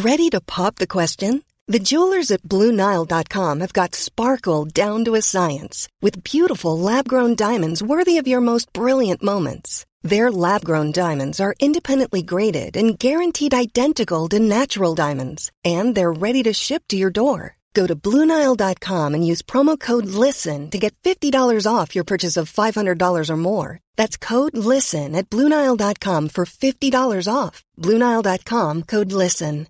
Ready to pop the question? The jewelers at BlueNile.com have got sparkle down to a science with beautiful lab-grown diamonds worthy of your most brilliant moments. Their lab-grown diamonds are independently graded and guaranteed identical to natural diamonds, and they're ready to ship to your door. Go to BlueNile.com and use promo code LISTEN to get $50 off your purchase of $500 or more. That's code LISTEN at BlueNile.com for $50 off. BlueNile.com, code LISTEN.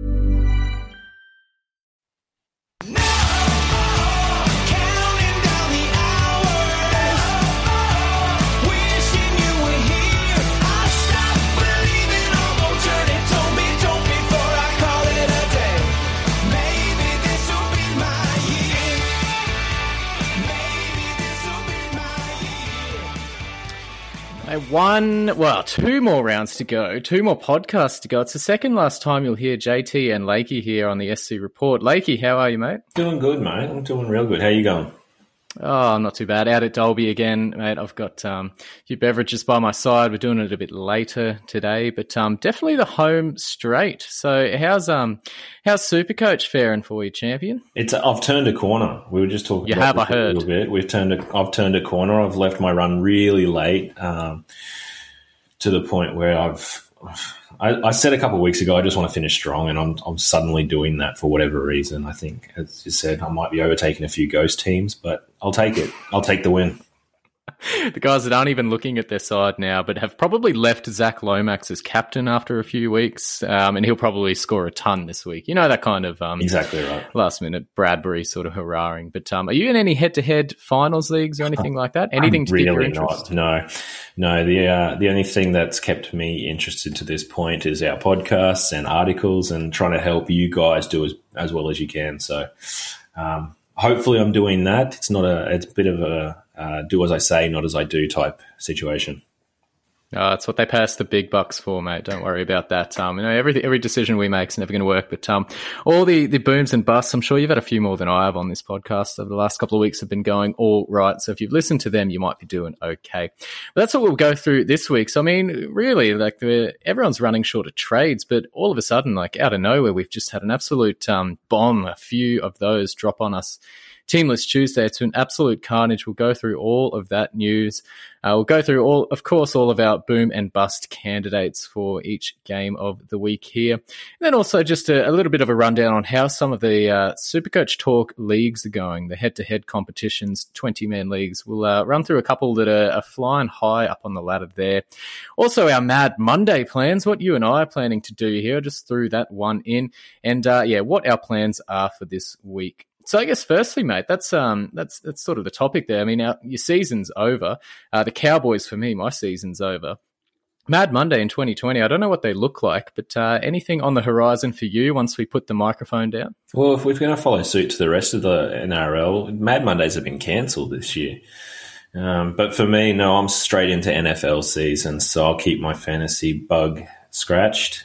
Two more rounds to go, two more podcasts to go. It's the second last time you'll hear JT and Lakey here on the SC Report. Lakey, how are you, mate? Doing good, mate. I'm doing real good. How you going? Oh, not too bad. Out at Dalby again, mate. I've got a few beverages by my side. We're doing it a bit later today, but definitely the home straight. So how's Supercoach faring for you, champion? I've turned a corner. We were just talking about I heard. A little bit. I've turned a corner. I've left my run really late to the point where I said a couple of weeks ago I just want to finish strong, and I'm suddenly doing that for whatever reason. I think, as you said, I might be overtaking a few ghost teams, but I'll take it. I'll take the win. The guys that aren't even looking at their side now, but have probably left Zach Lomax as captain after a few weeks, and he'll probably score a ton this week. You know, that kind of exactly right. Last-minute Bradbury sort of hurrahing. But are you in any head-to-head finals leagues or anything like that? Anything to pique your interest? No. The only thing that's kept me interested to this point is our podcasts and articles and trying to help you guys do as well as you can. So hopefully I'm doing that. It's a bit of a do as I say, not as I do type situation. That's what they pay us the big bucks for, mate. Don't worry about that. Every decision we make is never going to work, but all the booms and busts, I'm sure you've had a few more than I have on this podcast over the last couple of weeks, have been going all right. So if you've listened to them, you might be doing okay. But that's what we'll go through this week. So, I mean, really, everyone's running short of trades, but all of a sudden, out of nowhere, we've just had an absolute bomb, a few of those drop on us. Teamless Tuesday. It's an absolute carnage. We'll go through all of that news. We'll go through all of our boom and bust candidates for each game of the week here. And then also just a little bit of a rundown on how some of the Supercoach Talk leagues are going, the head-to-head competitions, 20-man leagues. We'll run through a couple that are flying high up on the ladder there. Also, our Mad Monday plans, what you and I are planning to do here. Just threw that one in. And, what our plans are for this week. So I guess firstly, mate, that's sort of the topic there. I mean, your season's over. The Cowboys, for me, my season's over. Mad Monday in 2020, I don't know what they look like, but anything on the horizon for you once we put the microphone down? Well, if we're going to follow suit to the rest of the NRL, Mad Mondays have been cancelled this year. But for me, no, I'm straight into NFL season, so I'll keep my fantasy bug scratched.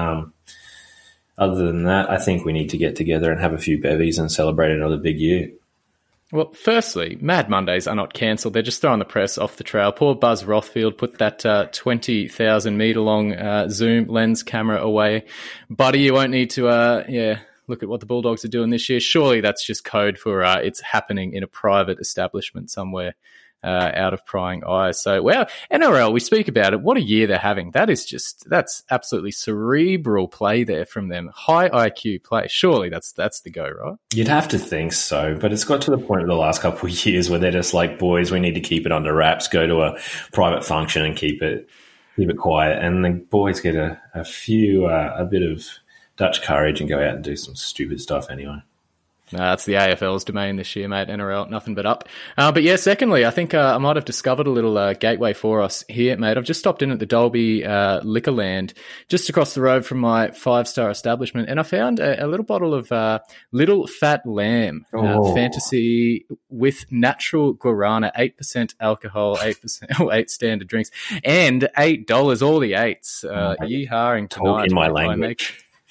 Other than that, I think we need to get together and have a few bevies and celebrate another big year. Well, firstly, Mad Mondays are not cancelled. They're just throwing the press off the trail. Poor Buzz Rothfield put that 20,000-metre-long zoom lens camera away. Buddy, you won't need to look at what the Bulldogs are doing this year. Surely that's just code for it's happening in a private establishment somewhere out of prying eyes. So, well, NRL, we speak about it. What a year they're having. That's absolutely cerebral play there from them. High IQ play. Surely that's the go, right? You'd have to think so, but it's got to the point of the last couple of years where they're just like, boys, we need to keep it under wraps, go to a private function and keep it quiet. And the boys get a bit of Dutch courage and go out and do some stupid stuff anyway. That's the AFL's domain this year, mate. NRL, nothing but up. But yeah, secondly, I think I might have discovered a little gateway for us here, mate. I've just stopped in at the Dalby Liquorland, just across the road from my 5-star establishment, and I found a little bottle of Little Fat Lamb Fantasy with natural guarana, 8% alcohol, 8 standard drinks, and $8, all the 8s. Yeehawing tonight. Talk in my language.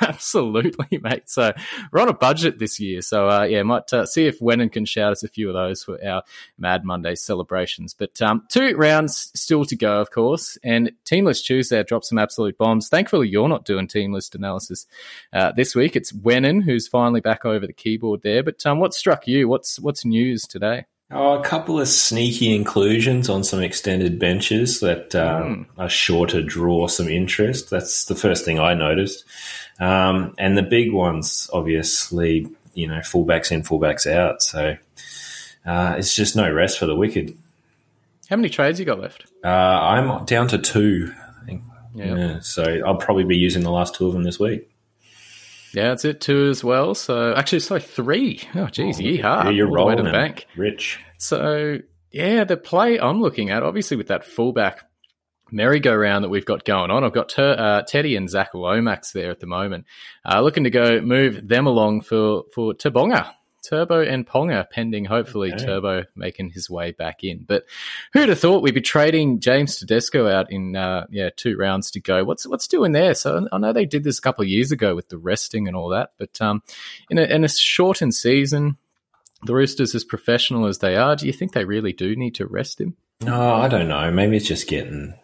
Absolutely, mate. So we're on a budget this year. So, might see if Wenin can shout us a few of those for our Mad Monday celebrations. But 2 rounds still to go, of course. And Team List Tuesday dropped some absolute bombs. Thankfully, you're not doing Team List analysis this week. It's Wenin who's finally back over the keyboard there. But what struck you? What's news today? Oh, a couple of sneaky inclusions on some extended benches that are sure to draw some interest. That's the first thing I noticed. And the big ones, obviously, fullbacks in, fullbacks out. So it's just no rest for the wicked. How many trades you got left? I'm down to 2, I think. Yep. Yeah, so I'll probably be using the last 2 of them this week. Yeah, that's it, 2 as well. So, actually, 3. Oh, geez, yeehaw. Yeah, you're all the way to rolling the bank. Rich. So, yeah, the play I'm looking at, obviously with that fullback merry-go-round that we've got going on, I've got Teddy and Zach Lomax there at the moment. Looking to move them along for Tabonga. Turbo and Ponga pending, hopefully Turbo making his way back in. But who'd have thought we'd be trading James Tedesco out in 2 rounds to go? What's doing there? So I know they did this a couple of years ago with the resting and all that, but in a shortened season, the Roosters, as professional as they are, do you think they really do need to rest him? No, I don't know. Maybe it's just getting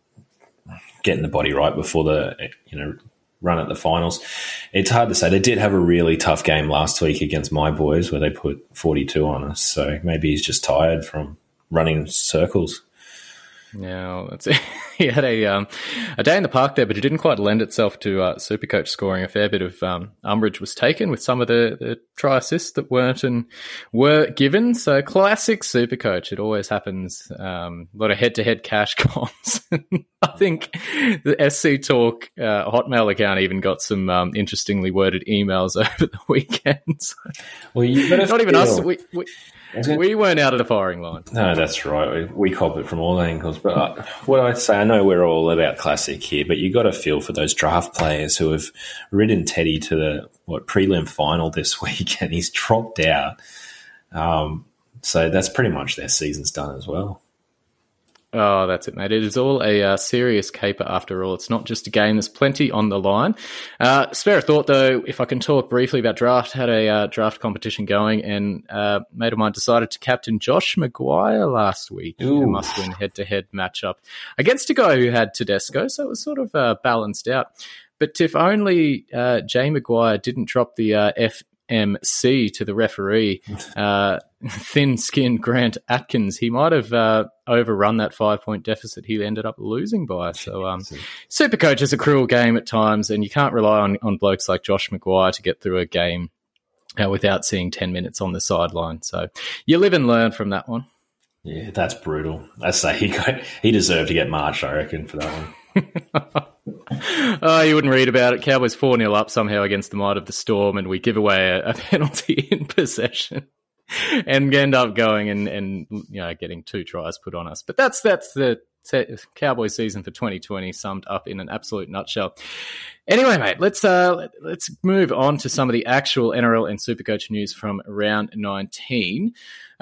the body right before the run at the finals. It's hard to say. They did have a really tough game last week against my boys where they put 42 on us. So maybe he's just tired from running circles. Yeah, that's it. He had a day in the park there, but it didn't quite lend itself to Supercoach scoring. A fair bit of umbrage was taken with some of the try assists that were given. So classic Supercoach. It always happens. A lot of head-to-head cash comps. I think the SC Talk Hotmail account even got some interestingly worded emails over the weekend. So, well, you better not even us. We weren't out of the firing line. No, that's right. We cop it from all angles. But what I'd say, I know we're all about classic here, but you got to feel for those draft players who have ridden Teddy to the prelim final this week, and he's dropped out. So that's pretty much their season's done as well. Oh, that's it, mate. It is all a serious caper after all. It's not just a game. There's plenty on the line. Spare a thought, though, if I can talk briefly about draft. Had a draft competition going, and a mate of mine decided to captain Josh Maguire last week. A must-win head-to-head matchup against a guy who had Tedesco, so it was sort of balanced out. But if only Jay Maguire didn't drop the FMC to the referee, thin-skinned Grant Atkins, he might have overrun that 5-point deficit he ended up losing by. So Supercoach is a cruel game at times, and you can't rely on blokes like Josh Maguire to get through a game without seeing 10 minutes on the sideline. So you live and learn from that one. Yeah, that's brutal. I say he deserved to get marched, I reckon, for that one. Oh, you wouldn't read about it. Cowboys 4-0 up somehow against the Might of the Storm, and we give away a penalty in possession and end up going and getting 2 tries put on us. But that's the Cowboys season for 2020 summed up in an absolute nutshell. Anyway, mate, let's move on to some of the actual NRL and Supercoach news from round 19.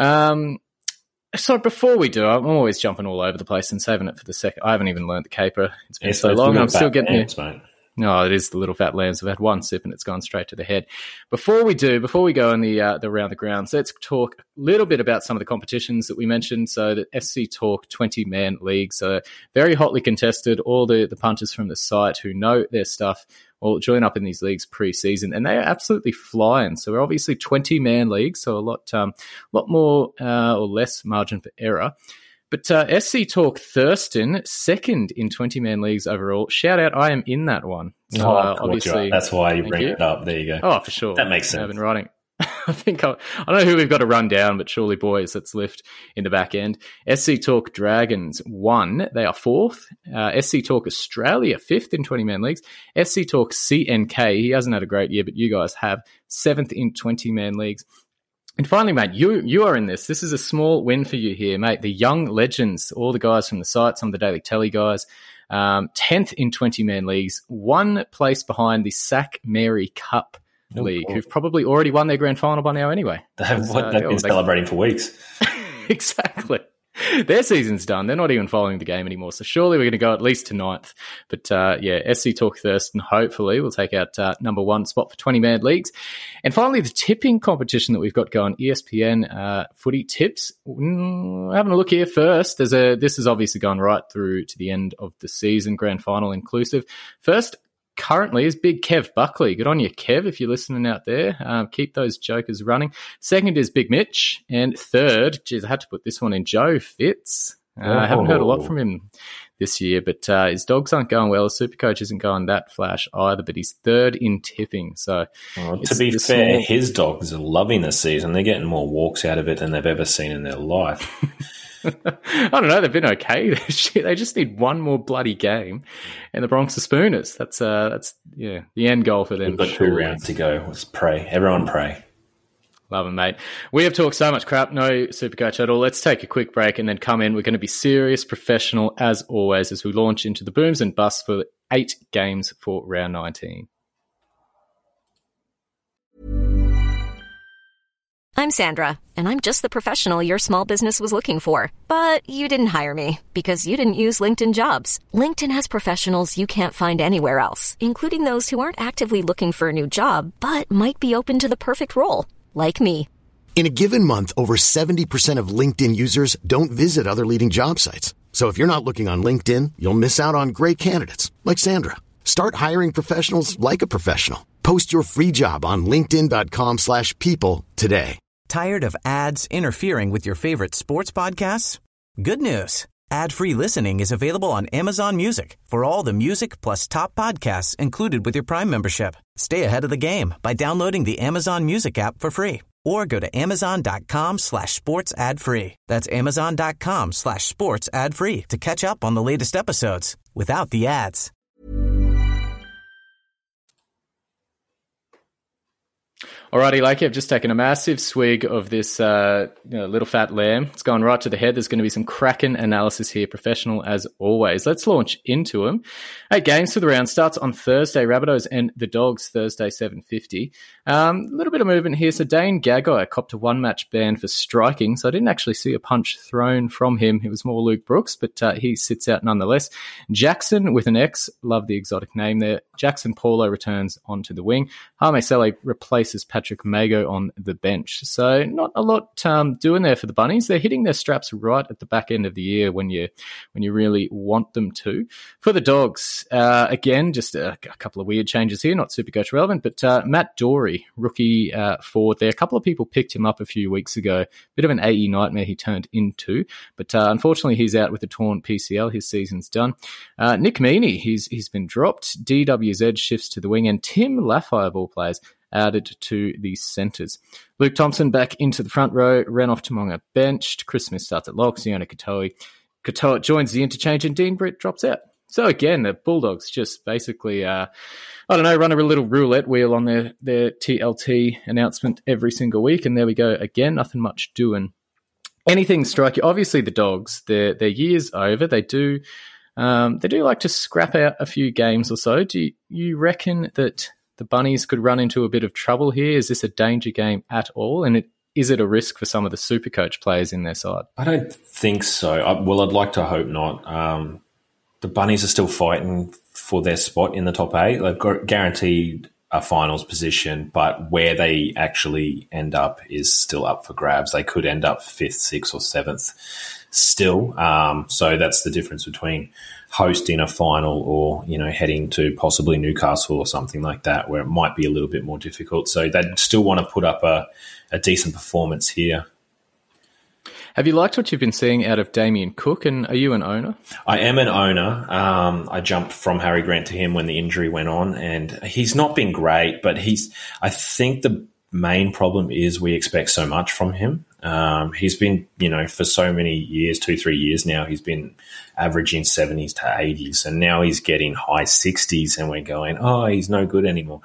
So before we do, I'm always jumping all over the place and saving it for the second. I haven't even learned the caper. It's been so long. I'm still getting it. No, it is the little fat lambs. I've had one sip and it's gone straight to the head. Before we go in the round the grounds, let's talk a little bit about some of the competitions that we mentioned. So the SC Talk 20-man leagues are very hotly contested. All the punters from the site who know their stuff will join up in these leagues pre-season, and they are absolutely flying. So we're obviously 20-man leagues, so a lot more or less margin for error. But SC Talk Thurston, second in 20-man leagues overall. Shout out, I am in that one. So, obviously, that's why you bring it up. There you go. Oh, for sure. That makes sense. I've been writing. I think I don't know who we've got to run down, but surely, boys, let's lift in the back end. SC Talk Dragons 1, they are 4th. SC Talk Australia 5th in 20-man leagues. SC Talk CNK, he hasn't had a great year, but you guys have 7th in 20-man leagues. And finally, mate, you are in this. This is a small win for you here, mate. The Young Legends, all the guys from the site, some of the Daily Telly guys, 10th in 20-man leagues, 1 place behind the Sack Mary Cup League, who've probably already won their grand final by now anyway. They've been celebrating for weeks. Exactly. Their season's done. They're not even following the game anymore. So surely we're going to go at least to 9th. But SC Talk Thurston hopefully will take out number 1 spot for 20-man leagues. And finally, the tipping competition that we've got going, ESPN footy tips. Having a look here first. This is obviously gone right through to the end of the season, grand final inclusive. First, currently is Big Kev Buckley. Good on you, Kev, if you're listening out there. Keep those jokers running. Second is Big Mitch. And third, geez, I had to put this one in, Joe Fitz. I haven't heard a lot from him this year, but his dogs aren't going well. His Supercoach isn't going that flash either, but he's third in tipping. So, to be fair, his dogs are loving this season. They're getting more walks out of it than they've ever seen in their life. I don't know. They've been okay. They just need one more bloody game, and the Bronx are spooners. That's the end goal for them. We've got 2 rounds to go. Let's pray. Everyone pray. Love them, mate. We have talked so much crap. No Supercoach at all. Let's take a quick break and then come in. We're going to be serious, professional as always as we launch into the booms and busts for 8 games for round 19. I'm Sandra, and I'm just the professional your small business was looking for. But you didn't hire me because you didn't use LinkedIn Jobs. LinkedIn has professionals you can't find anywhere else, including those who aren't actively looking for a new job, but might be open to the perfect role, like me. In a given month, over 70% of LinkedIn users don't visit other leading job sites. So if you're not looking on LinkedIn, you'll miss out on great candidates like Sandra. Start hiring professionals like a professional. Post your free job on linkedin.com/people today. Tired of ads interfering with your favorite sports podcasts? Good news. Ad-free listening is available on Amazon Music for all the music plus top podcasts included with your Prime membership. Stay ahead of the game by downloading the Amazon Music app for free or go to amazon.com/sports ad free. That's amazon.com/sports ad free to catch up on the latest episodes without the ads. Alrighty, Lakey, I've just taken a massive swig of this little fat lamb. It's gone right to the head. There's going to be some cracking analysis here, professional as always. Let's launch into them. 8 games for the round. Starts on Thursday, Rabbitohs and the Dogs, Thursday, 7:50. A little bit of movement here. So Dane Gagai copped a 1-match ban for striking, so I didn't actually see a punch thrown from him. It was more Luke Brooks, but he sits out nonetheless. Jackson with an X, love the exotic name there. Jackson Paulo returns onto the wing. Hame Sele replaces Patrick Mago on the bench. So not a lot doing there for the Bunnies. They're hitting their straps right at the back end of the year when you really want them to. For the Dogs, again, just a couple of weird changes here, not Supercoach relevant, but Matt Dory, rookie forward there. A couple of people picked him up a few weeks ago. Bit of an AE nightmare he turned into, but unfortunately he's out with a torn PCL. His season's done. Nick Meaney, he's been dropped. DWZ shifts to the wing, and Tim Lafayette, of all players, added to the centres. Luke Thompson back into the front row. Renouf Tomonga benched. Chris Smith starts at lock. Siona Katoa joins the interchange, and Dean Britt drops out. So again, the Bulldogs just basically, run a little roulette wheel on their TLT announcement every single week, and there we go again. Nothing much doing. Anything strike you? Obviously, the Dogs, their year's over. They do like to scrap out a few games or so. Do you reckon that the Bunnies could run into a bit of trouble here? Is this a danger game at all? And is it a risk for some of the Supercoach players in their side? I don't think so. I'd like to hope not. The Bunnies are still fighting for their spot in the top 8. They've got guaranteed a finals position, but where they actually end up is still up for grabs. They could end up 5th, 6th or 7th still. So that's the difference between hosting a final or, heading to possibly Newcastle or something like that, where it might be a little bit more difficult. So they'd still want to put up a decent performance here. Have you liked what you've been seeing out of Damien Cook, and are you an owner? I am an owner. I jumped from Harry Grant to him when the injury went on, and he's not been great, but I think the main problem is we expect so much from him. He's been, for so many years, 2-3 years now, he's been averaging 70s to 80s, and now he's getting high 60s, and we're going, he's no good anymore.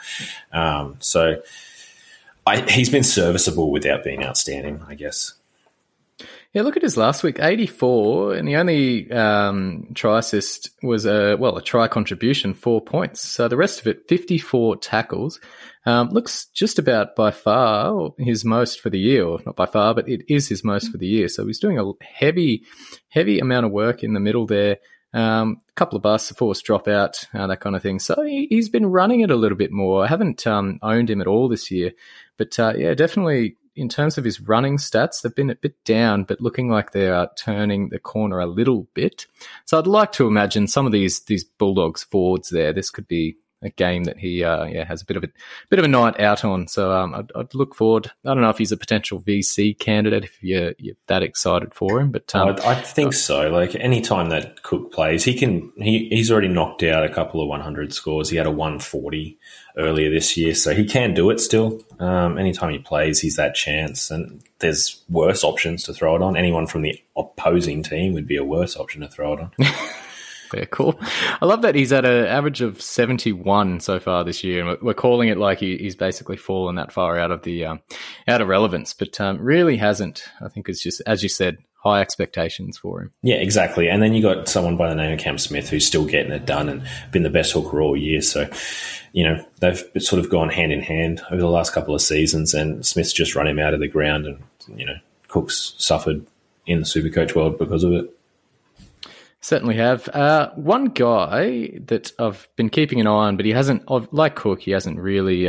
He's been serviceable without being outstanding, I guess. Yeah, look at his last week, 84, and the only try assist was a try contribution, 4 points. So the rest of it, 54 tackles. Looks just about by far his most for the year, or not by far, but it is his most for the year. So he's doing a heavy amount of work in the middle there. A couple of busts, a forced dropout, that kind of thing. So he's been running it a little bit more. I haven't owned him at all this year, but definitely in terms of his running stats, they've been a bit down, but looking like they are turning the corner a little bit. So I'd like to imagine some of these Bulldogs forwards there. This could be a game that he has a bit of a night out on. So I'd look forward. I don't know if he's a potential VC candidate if you're that excited for him, but I think so. Like any time that Cook plays, he's already knocked out a couple of 100 scores. He had a 140 earlier this year, so he can do it still. Anytime he plays, he's that chance, and there's worse options to throw it on. Anyone from the opposing team would be a worse option to throw it on. Yeah, cool. I love that he's at an average of 71 so far this year, and we're calling it like he's basically fallen that far out of relevance, but really hasn't. I think it's just, as you said, high expectations for him. Yeah, exactly. And then you got someone by the name of Cam Smith who's still getting it done and been the best hooker all year. So, they've sort of gone hand in hand over the last couple of seasons, and Smith's just run him out of the ground, and Cook's suffered in the Supercoach world because of it. Certainly have. One guy that I've been keeping an eye on, but he hasn't, like Cook, he hasn't really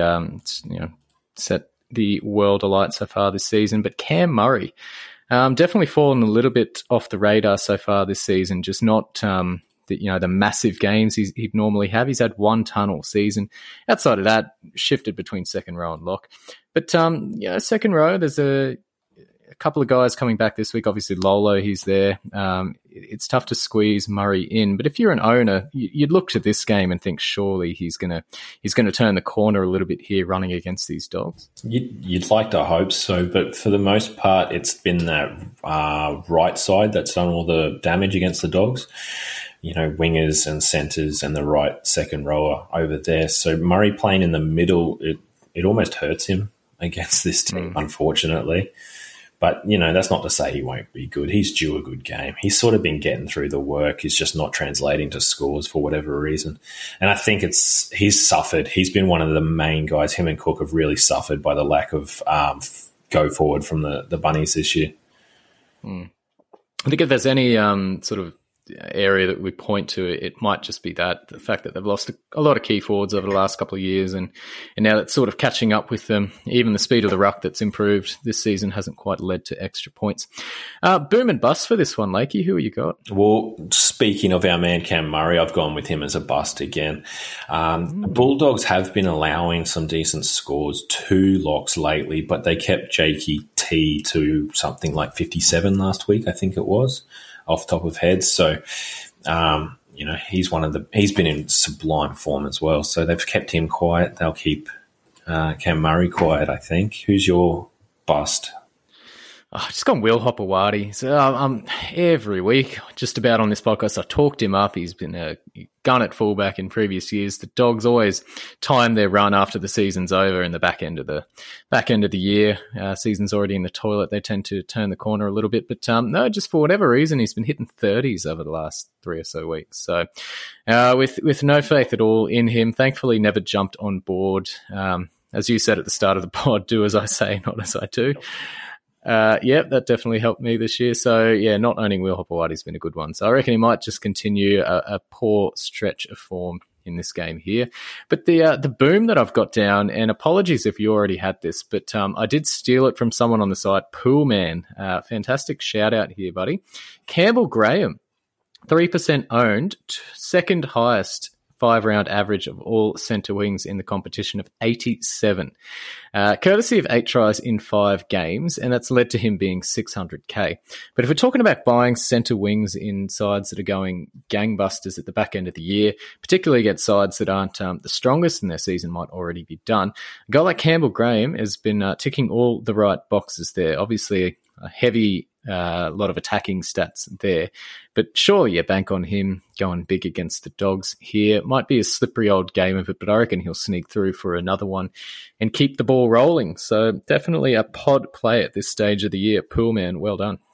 set the world alight so far this season, but Cam Murray, definitely fallen a little bit off the radar so far this season, just not the massive games he'd normally have. He's had 1 ton all season. Outside of that, shifted between second row and lock. But second row, there's a couple of guys coming back this week. Obviously, Lolo, he's there. It's tough to squeeze Murray in, but if you're an owner, you'd look to this game and think surely he's gonna turn the corner a little bit here, running against these Dogs. You'd like to hope so, but for the most part, it's been that right side that's done all the damage against the Dogs. Wingers and centres and the right second rower over there. So Murray playing in the middle, it almost hurts him against this team, unfortunately. But, that's not to say he won't be good. He's due a good game. He's sort of been getting through the work. He's just not translating to scores for whatever reason. And I think he's suffered. He's been one of the main guys. Him and Cook have really suffered by the lack of go forward from the Bunnies this year. I think if there's any sort of area that we point to, it might just be the fact that they've lost a lot of key forwards over the last couple of years, and now that's sort of catching up with them. Even the speed of the ruck that's improved this season hasn't quite led to extra points. Boom and bust for this one, Lakey. Who you got? Well, speaking of our man Cam Murray, I've gone with him as a bust again. Bulldogs have been allowing some decent scores to locks lately, but they kept Jakey T to something like 57 last week, I think it was, off the top of heads. So, he's been in sublime form as well. So they've kept him quiet. They'll keep Cam Murray quiet, I think. Who's your bust? I've just gone Will Hopewadi. So every week, just about on this podcast, I talked him up. He's been a gun at fullback in previous years. The Dogs always time their run after the season's over in the back end of the year. Season's already in the toilet. They tend to turn the corner a little bit. But no, just for whatever reason, he's been hitting 30s over the last 3 or so weeks. So with no faith at all in him, thankfully never jumped on board. As you said at the start of the pod, do as I say, not as I do. That definitely helped me this year. So, not owning Will Hopewadi has been a good one. So I reckon he might just continue a poor stretch of form in this game here. But the boom that I've got down, and apologies if you already had this, but I did steal it from someone on the site, Poolman. Fantastic shout out here, buddy. Campbell Graham, 3% owned, second highest 5-round average of all centre wings in the competition of 87. Courtesy of 8 tries in 5 games, and that's led to him being 600k. But if we're talking about buying centre wings in sides that are going gangbusters at the back end of the year, particularly against sides that aren't the strongest and their season might already be done, a guy like Campbell Graham has been ticking all the right boxes there. Obviously, a heavy lot of attacking stats there, but surely you bank on him going big against the Dogs here. Might be a slippery old game of it, but I reckon he'll sneak through for another one and keep the ball rolling. So definitely a pod play at this stage of the year. Poolman, well done.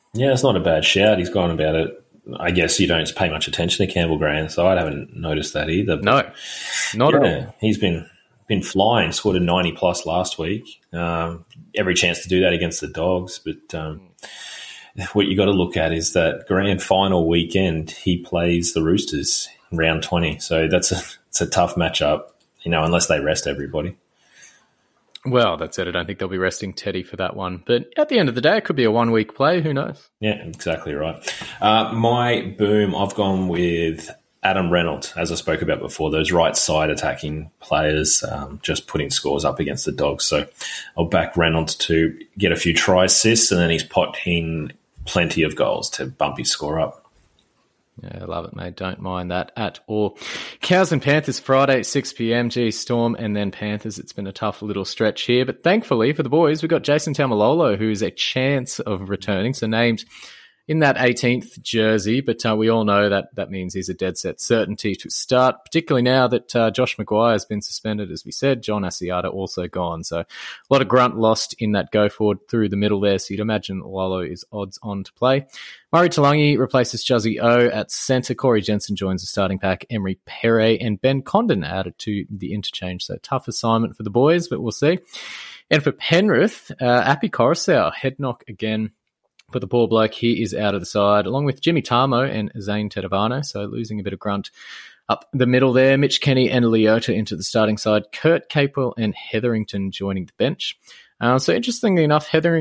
Yeah, it's not a bad shout. He's gone about it. I guess you don't pay much attention to Campbell Gray's side. I haven't noticed that either. No, not at all. He's been flying, scored a 90-plus last week. Every chance to do that against the Dogs. But what you got to look at is that grand final weekend, he plays the Roosters in round 20. So it's a tough matchup, unless they rest everybody. Well, that's it. I don't think they'll be resting Teddy for that one. But at the end of the day, it could be a one-week play. Who knows? Yeah, exactly right. My boom, I've gone with Adam Reynolds, as I spoke about before, those right side attacking players just putting scores up against the Dogs. So I'll back Reynolds to get a few try assists, and then he's potting plenty of goals to bump his score up. Yeah, I love it, mate. Don't mind that at all. Cows and Panthers Friday at 6 p.m. Gee, Storm and then Panthers. It's been a tough little stretch here. But thankfully for the boys, we've got Jason Taumalolo, who's a chance of returning. So named in that 18th jersey, but we all know that means he's a dead set certainty to start, particularly now that Josh Maguire has been suspended, as we said. John Asiata also gone. So a lot of grunt lost in that go forward through the middle there. So you'd imagine Lolo is odds on to play. Murray Talangi replaces Juzzy O at centre. Corey Jensen joins the starting pack. Emery Pere and Ben Condon added to the interchange. So tough assignment for the boys, but we'll see. And for Penrith, Api Coruscant, head knock again. For the poor bloke, he is out of the side, along with Jimmy Tarmo and Zane Tedavano, so losing a bit of grunt up the middle there. Mitch Kenny and Leota into the starting side. Kurt Capewell and Hetherington joining the bench. So interestingly enough, Kurt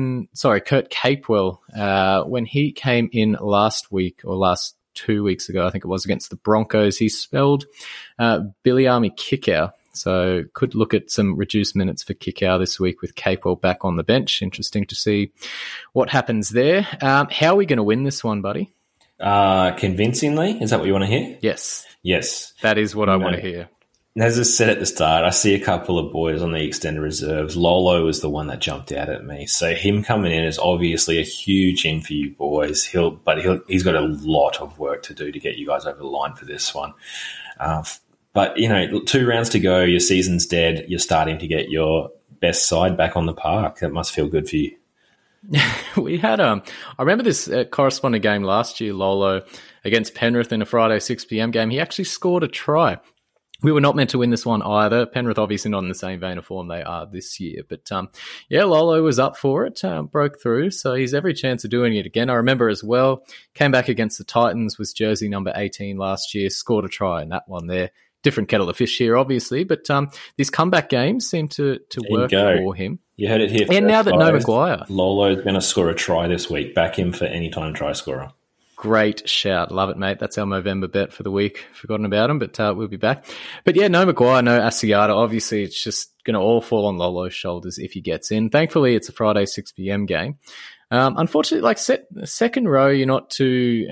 Capewell, when he came in last 2 weeks ago, I think it was, against the Broncos, he spelled Biliami Kikau. So could look at some reduced minutes for Kikau this week with Capewell back on the bench. Interesting to see what happens there. How are we going to win this one, buddy? Convincingly? Is that what you want to hear? Yes. Yes. That is what I want to hear. As I said at the start, I see a couple of boys on the extended reserves. Lolo was the one that jumped out at me. So him coming in is obviously a huge in for you boys. He's got a lot of work to do to get you guys over the line for this one. But, 2 rounds to go, your season's dead, you're starting to get your best side back on the park. That must feel good for you. We had, I remember this corresponding game last year, Lolo, against Penrith in a Friday 6 p.m. game. He actually scored a try. We were not meant to win this one either. Penrith obviously not in the same vein of form they are this year. But, Lolo was up for it, broke through, so he's every chance of doing it again. I remember as well, came back against the Titans, was jersey number 18 last year, scored a try in that one there. Different kettle of fish here, obviously, but these comeback games seem to work for him. You heard it here. And now that no Maguire. Lolo's going to score a try this week. Back him for anytime try scorer. Great shout. Love it, mate. That's our Movember bet for the week. Forgotten about him, but we'll be back. But yeah, no Maguire, no Asiata. Obviously, it's just going to all fall on Lolo's shoulders if he gets in. Thankfully, it's a Friday 6 p.m. game. Unfortunately, second row, you're not too...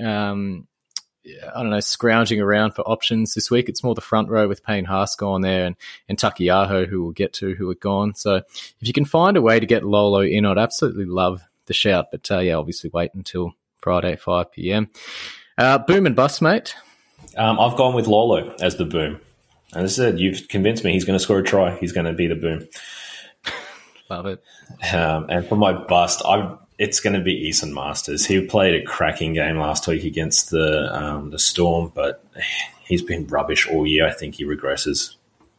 scrounging around for options this week. It's more the front row with Payne Haas gone there and Takiaho, who we'll get to, who are gone. So if you can find a way to get Lolo in, I'd absolutely love the shout. But obviously wait until Friday, 5 p.m. Boom and bust, mate. I've gone with Lolo as the boom. And as I said, you've convinced me he's going to score a try. He's going to be the boom. Love it. And for my bust, it's going to be Eason Masters. He played a cracking game last week against the Storm, but he's been rubbish all year. I think he regresses.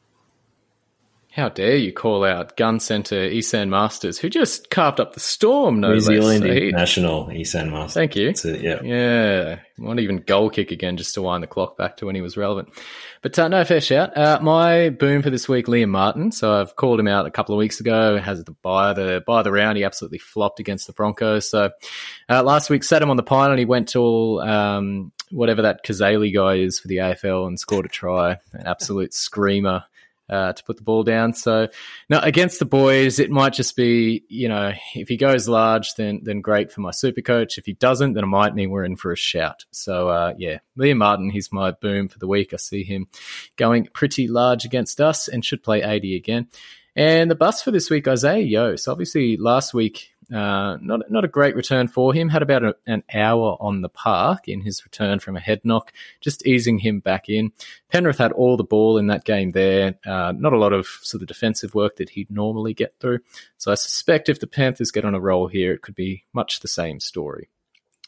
How dare you call out gun centre Eason Masters, who just carved up the Storm, no less. New Zealand international Eason Masters. Thank you. That's it, yeah. Yeah. Might even goal kick again just to wind the clock back to when he was relevant. But no, fair shout. My boom for this week, Liam Martin. So I've called him out a couple of weeks ago. Has the buy of the round. He absolutely flopped against the Broncos. So last week sat him on the pine and he went to all whatever that Kazali guy is for the AFL and scored a try. An absolute screamer. To put the ball down. So now against the boys, it might just be, if he goes large, then great for my super coach. If he doesn't, then it might mean we're in for a shout. So Liam Martin, he's my boom for the week. I see him going pretty large against us and should play 80 again. And the bust for this week, Isaiah Yeo. So obviously last week, not a great return for him. Had about an hour on the park in his return from a head knock, just easing him back in. Penrith had all the ball in that game there. Not a lot of sort of defensive work that he'd normally get through. So I suspect if the Panthers get on a roll here, it could be much the same story.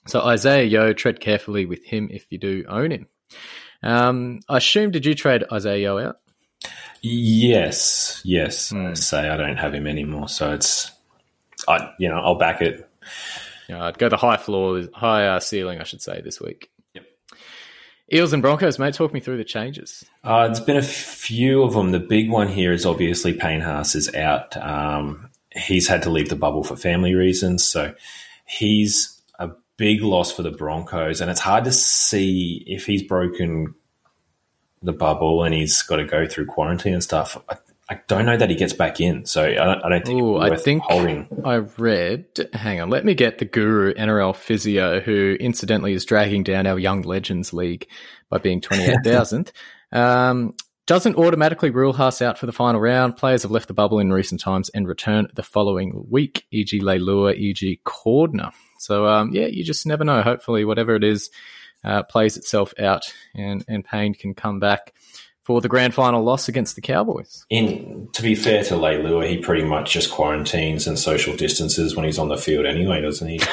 So Isaiah Yeo, tread carefully with him if you do own him. I assume, did you trade Isaiah Yeo out? Yes. I say I don't have him anymore, so I'll back it. Yeah, I'd go the high ceiling, I should say, this week. Yep. Eels and Broncos, mate, talk me through the changes. There's been a few of them. The big one here is obviously Payne Haas is out. He's had to leave the bubble for family reasons, so he's a big loss for the Broncos, and it's hard to see if he's broken the bubble and he's got to go through quarantine and stuff. I don't know that he gets back in, so I don't think it's worth holding. I read, hang on, let me get the guru NRL physio, who incidentally is dragging down our Young Legends League by being 28,000. Doesn't automatically rule Haas out for the final round. Players have left the bubble in recent times and return the following week, e.g. Leilua, e.g. Cordner. So, you just never know. Hopefully, whatever it is plays itself out and Payne can come back for the grand final loss against the Cowboys. To be fair to Leilua, he pretty much just quarantines and social distances when he's on the field anyway, doesn't he?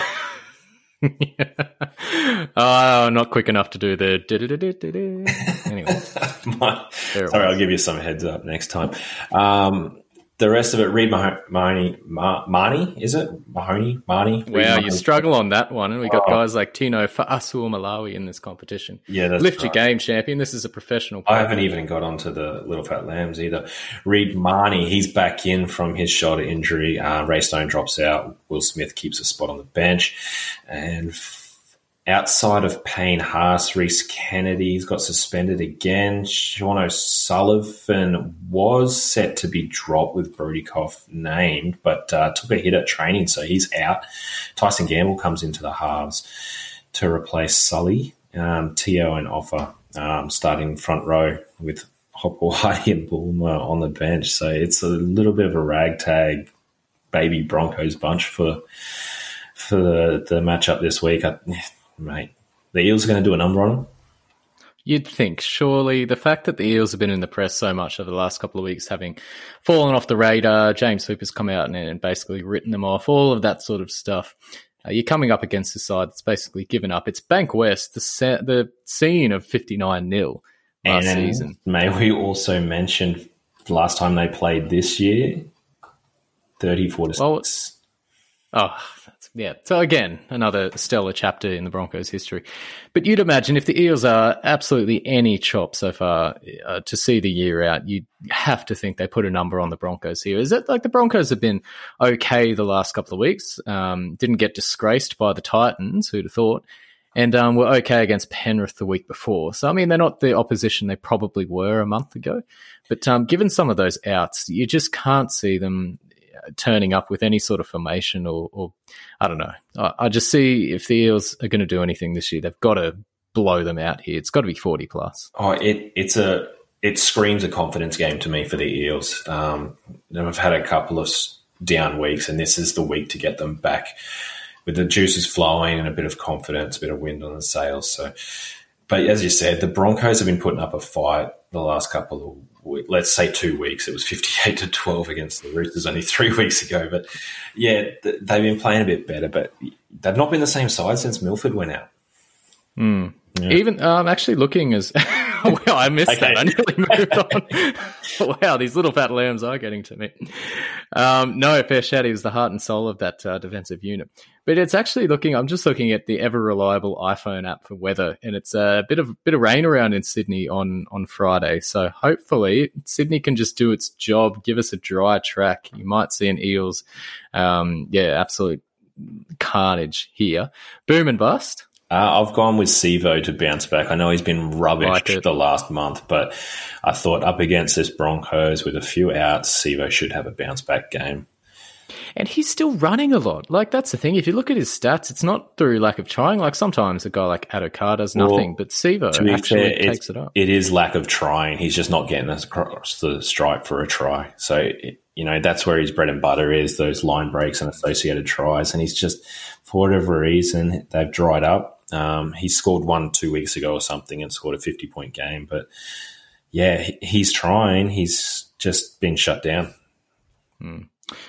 Oh, not quick enough to do the anyway. Sorry, I'll give you some heads up next time. The rest of it, Reid Mahoney, is it? Mahoney? Wow, you struggle on that one. And we got guys like Tino Fa'asua Malawi in this competition. Yeah, that's Lift your game, champion. This is a professional player. I haven't even got onto the Little Fat Lambs either. Reid Mahoney, he's back in from his shoulder injury. Ray Stone drops out. Will Smith keeps a spot on the bench. And outside of Payne Haas, Reece Kennedy's got suspended again. Sean O'Sullivan was set to be dropped with Brodie Koff named, but took a hit at training, so he's out. Tyson Gamble comes into the halves to replace Sully. Teo and Offa starting front row with Hopper, Whitey and Bulmer on the bench. So it's a little bit of a ragtag baby Broncos bunch for the matchup this week. Mate, the Eels are going to do a number on them? You'd think, surely. The fact that the Eels have been in the press so much over the last couple of weeks, having fallen off the radar, James Hooper's come out and basically written them off, all of that sort of stuff. You're coming up against a side that's basically given up. It's Bank West, the scene of 59-0 last season. May we also mention the last time they played this year, 34-6. Yeah, so again, another stellar chapter in the Broncos' history. But you'd imagine if the Eels are absolutely any chop so far to see the year out, you'd have to think they put a number on the Broncos here. Is it like the Broncos have been okay the last couple of weeks, didn't get disgraced by the Titans, who'd have thought, and were okay against Penrith the week before. So, I mean, they're not the opposition they probably were a month ago. But given some of those outs, you just can't see them turning up with any sort of formation or I don't know. I just see if the Eels are going to do anything this year, they've got to blow them out here. It's got to be 40 plus. It screams a confidence game to me for the Eels. They've had a couple of down weeks, and this is the week to get them back with the juices flowing and a bit of confidence, a bit of wind on the sails. So, but as you said, the Broncos have been putting up a fight the last couple of weeks. Let's say 2 weeks. It was 58-12 against the Roosters only 3 weeks ago. But yeah, they've been playing a bit better, but they've not been the same side since Milford went out. Yeah. Even I'm actually looking as well, I missed that. I nearly moved on. Wow, these little fat lambs are getting to me. No, Fair Shaddy is the heart and soul of that defensive unit. But it's actually looking. I'm just looking at the ever reliable iPhone app for weather, and it's a bit of rain around in Sydney on Friday. So hopefully Sydney can just do its job, give us a dry track. You might see an Eels, absolute carnage here. Boom and bust. I've gone with Sivo to bounce back. I know he's been rubbish the last month, but I thought up against this Broncos with a few outs, Sivo should have a bounce back game. And he's still running a lot. Like, that's the thing. If you look at his stats, it's not through lack of trying. Like, sometimes a guy like Addo-Carr does nothing, but Sivo actually takes it up. It is lack of trying. He's just not getting across the stripe for a try. So, that's where his bread and butter is, those line breaks and associated tries. And he's just, for whatever reason, they've dried up. He scored 1-2 weeks ago or something and scored a 50-point game. But, yeah, he's trying. He's just been shut down.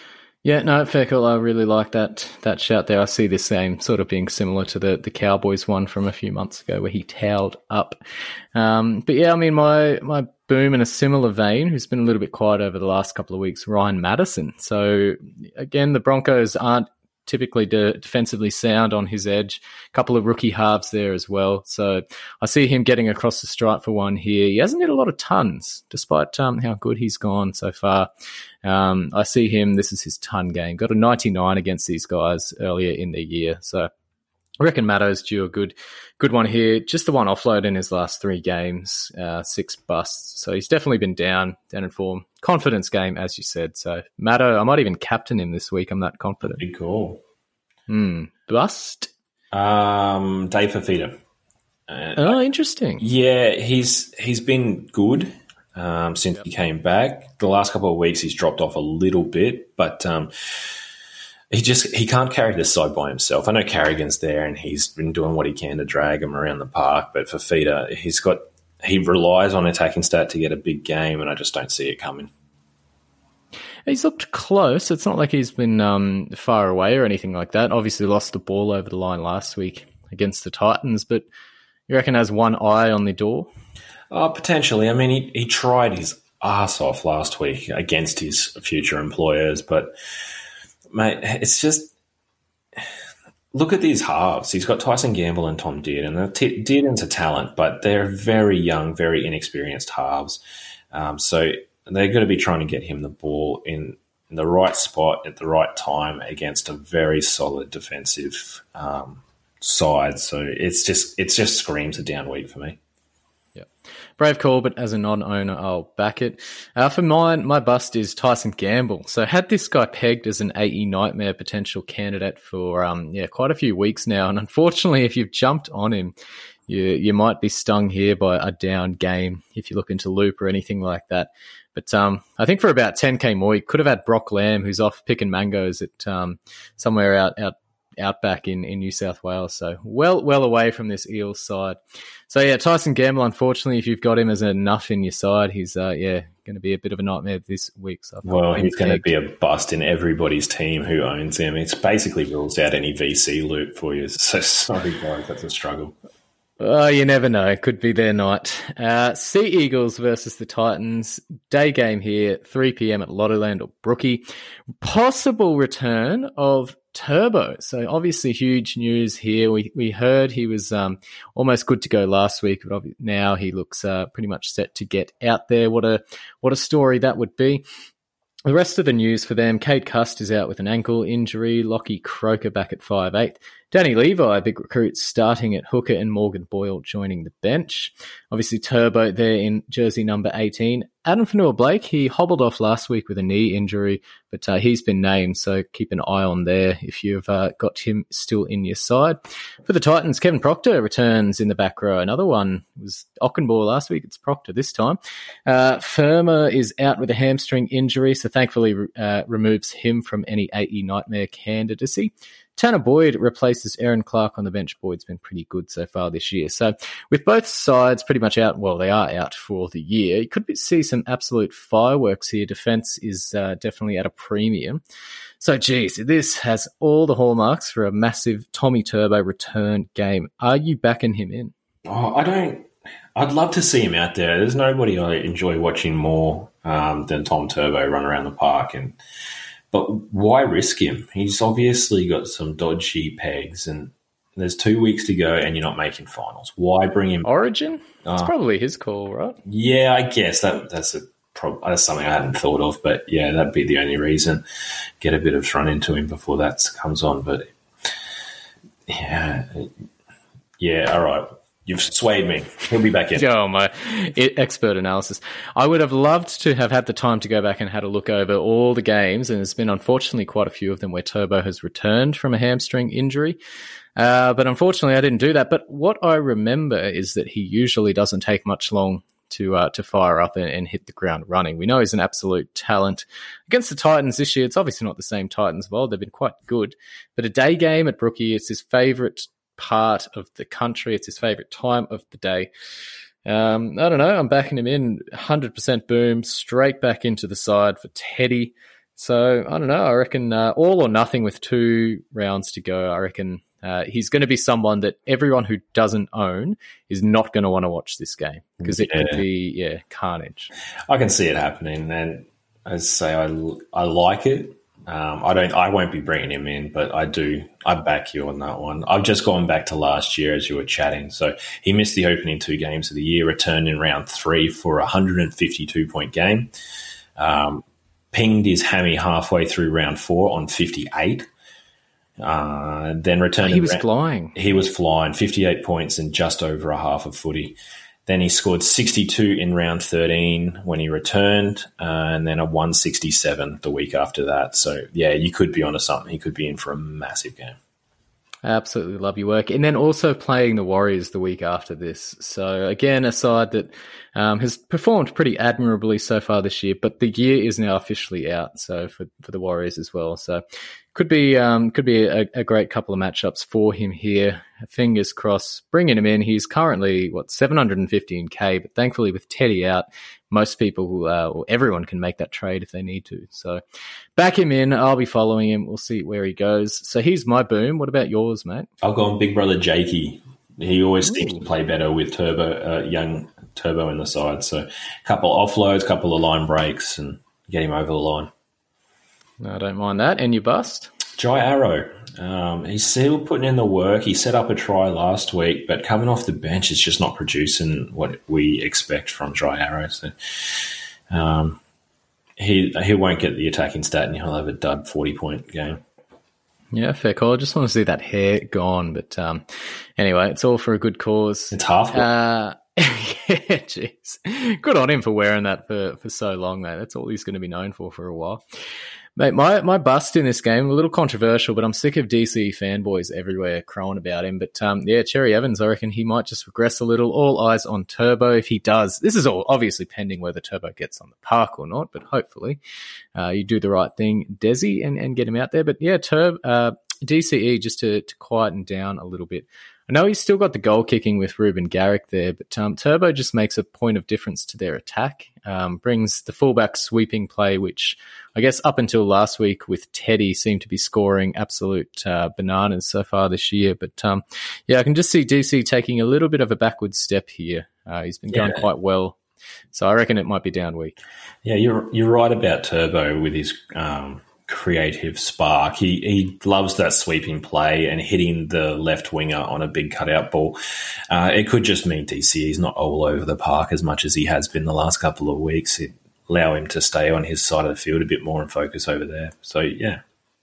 Yeah, no, fair call. I really like that shout there. I see this same sort of being similar to the Cowboys one from a few months ago where he towed up. But yeah, I mean, my boom in a similar vein, who's been a little bit quiet over the last couple of weeks, Ryan Madison. So again, the Broncos aren't typically defensively sound on his edge. A couple of rookie halves there as well. So I see him getting across the stripe for one here. He hasn't hit a lot of tons, despite how good he's gone so far. I see him, this is his ton game. Got a 99 against these guys earlier in the year. So I reckon Matto's due a good one here. Just the one offload in his last 3 games, 6 busts. So he's definitely been down in form. Confidence game, as you said. So Matto, I might even captain him this week. I'm that confident. Big call. Bust? Dave Fafita. Interesting. Yeah, he's been good since he came back. The last couple of weeks he's dropped off a little bit, but he can't carry this side by himself. I know Carrigan's there and he's been doing what he can to drag him around the park, but Fafita, he relies on attacking stat to get a big game, and I just don't see it coming. He's looked close. It's not like he's been far away or anything like that. Obviously lost the ball over the line last week against the Titans, but you reckon has one eye on the door? Potentially. I mean, he tried his ass off last week against his future employers, but, mate, it's just... Look at these halves. He's got Tyson Gamble and Tom Dearden. Dearden's a talent, but they're very young, very inexperienced halves. So they're going to be trying to get him the ball in the right spot at the right time against a very solid defensive side. So it just screams a down week for me. Yeah, brave call, but as a non-owner, I'll back it. For mine, my bust is Tyson Gamble. So had this guy pegged as an 80 nightmare potential candidate for quite a few weeks now, and unfortunately, if you've jumped on him, you might be stung here by a down game if you look into loop or anything like that. But I think for about 10k more, you could have had Brock Lamb, who's off picking mangoes at somewhere out back in New South Wales. So well away from this Eels side. So yeah, Tyson Gamble, unfortunately, if you've got him as a nuff in your side, he's going to be a bit of a nightmare this week. So he's going to be a bust in everybody's team who owns him. It's basically rules out any VC loop for you. So sorry guys, that's a struggle. Oh, you never know. It could be their night. Sea Eagles versus the Titans. Day game here, 3 p.m. at Lottoland or Brookie. Possible return of Turbo. So obviously huge news here. We heard he was almost good to go last week, but now he looks pretty much set to get out there. What a story that would be. The rest of the news for them, Cade Cust is out with an ankle injury, Lockie Croker back at 5'8". Danny Levi, big recruit, starting at hooker, and Morgan Boyle joining the bench. Obviously Turbo there in jersey number 18. Adam Fanua-Blake, he hobbled off last week with a knee injury, but he's been named, so keep an eye on there if you've got him still in your side. For the Titans, Kevin Proctor returns in the back row. Another one was Ockenbaugh last week. It's Proctor this time. Firma is out with a hamstring injury, so thankfully removes him from any 80 nightmare candidacy. Tanner Boyd replaces Aaron Clark on the bench. Boyd's been pretty good so far this year. So with both sides pretty much out, well, they are out for the year. You could see some absolute fireworks here. Defense is definitely at a premium. So, geez, this has all the hallmarks for a massive Tommy Turbo return game. Are you backing him in? Oh, I don't. I'd love to see him out there. There's nobody I enjoy watching more than Tom Turbo run around the park. But why risk him? He's obviously got some dodgy pegs, and there's 2 weeks to go and you're not making finals. Why bring him? Origin? That's probably his call, right? Yeah, I guess that's something I hadn't thought of. But, yeah, that'd be the only reason. Get a bit of run into him before that comes on. But, yeah, all right. You've swayed me. He'll be back in. Oh, my expert analysis. I would have loved to have had the time to go back and had a look over all the games, and there's been unfortunately quite a few of them where Turbo has returned from a hamstring injury. But unfortunately, I didn't do that. But what I remember is that he usually doesn't take much long to fire up and hit the ground running. We know he's an absolute talent. Against the Titans this year, it's obviously not the same Titans of old. They've been quite good. But a day game at Brookie, it's his favourite part of the country. It's his favourite time of the day. I don't know. I'm backing him in 100% boom, straight back into the side for Teddy. So I don't know. I reckon all or nothing with 2 rounds to go. I reckon he's going to be someone that everyone who doesn't own is not going to want to watch this game because it could be carnage. I can see it happening, and as I say, I like it. I won't be bringing him in, but I back you on that one. I've just gone back to last year as you were chatting. So he missed the opening 2 games of the year, returned in round 3 for a 152-point game. Pinged his hammy halfway through round 4 on 58. Then returned. He was flying. He was flying, 58 points in just over a half of footy. Then he scored 62 in round 13 when he returned, and then a 167 the week after that. So, yeah, you could be onto something. He could be in for a massive game. Absolutely love your work. And then also playing the Warriors the week after this. So, again, a side that has performed pretty admirably so far this year, but the year is now officially out, so for the Warriors as well. So, could be a great couple of matchups for him here. Fingers crossed, bringing him in. He's currently, 715K, but thankfully with Teddy out, most people, or everyone can make that trade if they need to. So back him in. I'll be following him. We'll see where he goes. So he's my boom. What about yours, mate? I'll go on Big Brother Jakey. He always seems to play better with young Turbo in the side. So a couple of offloads, couple of line breaks, and get him over the line. No, I don't mind that. And you bust? Jai Arrow. He's still putting in the work. He set up a try last week, but coming off the bench is just not producing what we expect from Jai Arrow. So, he won't get the attacking stat and he'll have a dud 40-point game. Yeah, fair call. I just want to see that hair gone. But anyway, it's all for a good cause. It's half. Yeah, jeez. Good on him for wearing that for so long, mate. That's all he's going to be known for a while. Mate, my bust in this game, a little controversial, but I'm sick of DC fanboys everywhere crowing about him. But Cherry Evans, I reckon he might just regress a little. All eyes on Turbo if he does. This is all obviously pending whether Turbo gets on the park or not, but hopefully you do the right thing, Desi, and get him out there. But yeah, DCE just to quieten down a little bit. I know he's still got the goal kicking with Ruben Garrick there, but Turbo just makes a point of difference to their attack, brings the fullback sweeping play, which I guess up until last week with Teddy seemed to be scoring absolute bananas so far this year. But I can just see DC taking a little bit of a backward step here. He's been going quite well. So I reckon it might be down week. Yeah, you're right about Turbo with his creative spark. He loves that sweeping play and hitting the left winger on a big cutout ball. It could just mean DCE's not all over the park as much as he has been the last couple of weeks. It allow him to stay on his side of the field a bit more and focus over there. So, yeah.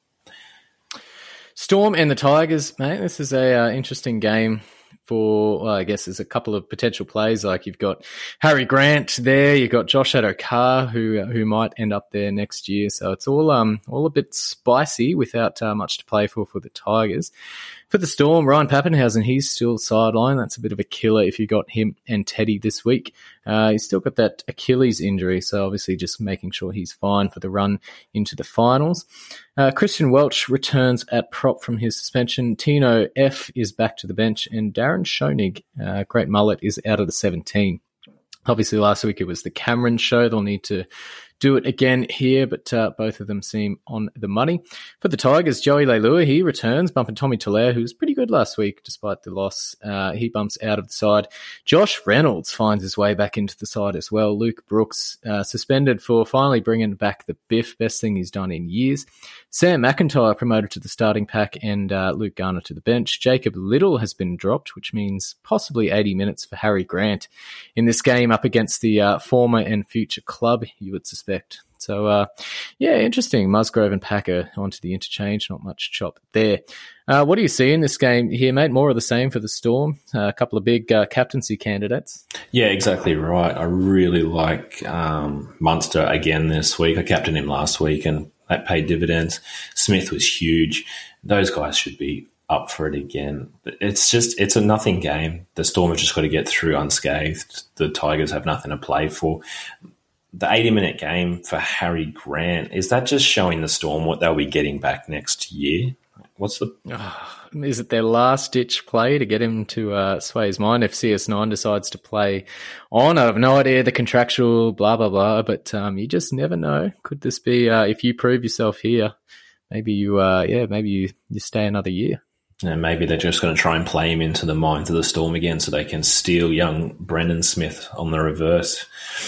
Storm and the Tigers, mate. This is a interesting game for, I guess there's a couple of potential plays. Like you've got Harry Grant there, you've got Josh Addo-Carr who might end up there next year. So it's all a bit spicy without much to play for the Tigers. For the Storm, Ryan Papenhuyzen, he's still sidelined. That's a bit of a killer if you got him and Teddy this week. He's still got that Achilles injury, so obviously just making sure he's fine for the run into the finals. Christian Welch returns at prop from his suspension. Tino F is back to the bench, and Darren Schoenig, great mullet, is out of the 17. Obviously, last week it was the Cameron show. They'll need to do it again here, but both of them seem on the money. For the Tigers, Joey Leilua, he returns, bumping Tommy Talaire, who was pretty good last week despite the loss. He bumps out of the side. Josh Reynolds finds his way back into the side as well. Luke Brooks suspended for finally bringing back the biff, best thing he's done in years. Sam McIntyre promoted to the starting pack and Luke Garner to the bench. Jacob Little has been dropped, which means possibly 80 minutes for Harry Grant in this game up against the former and future club, you would suspect. So, interesting. Musgrove and Packer onto the interchange. Not much chop there. What do you see in this game here, mate? More of the same for the Storm. A couple of big captaincy candidates. Yeah, exactly right. I really like Munster again this week. I captained him last week and that paid dividends. Smith was huge. Those guys should be up for it again. But it's a nothing game. The Storm have just got to get through unscathed. The Tigers have nothing to play for. The 80-minute game for Harry Grant, is that just showing the Storm what they'll be getting back next year? What's the... Is it their last-ditch play to get him to sway his mind if CS9 decides to play on? I have no idea, the contractual blah, blah, blah, but you just never know. Could this be, if you prove yourself here, maybe you stay another year. And maybe they're just going to try and play him into the minds of the Storm again so they can steal young Brendan Smith on the reverse.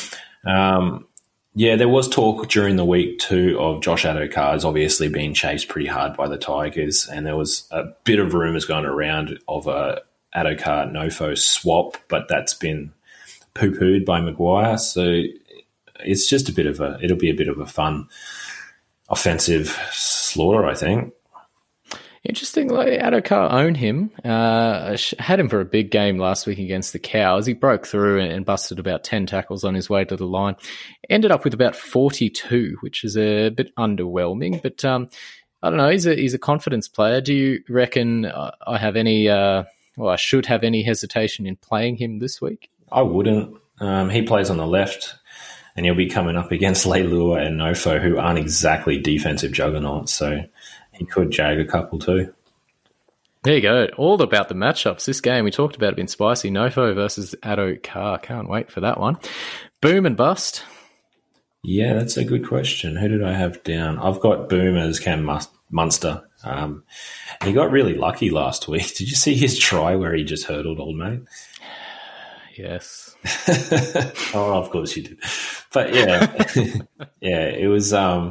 Yeah, there was talk during the week too of Josh Addo-Carr's obviously being chased pretty hard by the Tigers, and there was a bit of rumours going around of a Addo-Carr-Nofo swap, but that's been poo-pooed by Maguire. So it's just it'll be a bit of a fun offensive slaughter, I think. Interesting, like Addo-Carr own him. Had him for a big game last week against the Cows. He broke through and busted about 10 tackles on his way to the line. Ended up with about 42, which is a bit underwhelming. But I don't know, he's a confidence player. Do you reckon I should have any hesitation in playing him this week? I wouldn't. He plays on the left, and he'll be coming up against Leilua and Nofo, who aren't exactly defensive juggernauts, so he could jag a couple too. There you go. All about the matchups. This game, we talked about it being spicy. Nofo versus Addo-Carr. Can't wait for that one. Boom and bust. Yeah, that's a good question. Who did I have down? I've got Boom as Cam Munster. He got really lucky last week. Did you see his try where he just hurdled old mate? Yes. Oh, of course you did. But yeah, yeah, it was...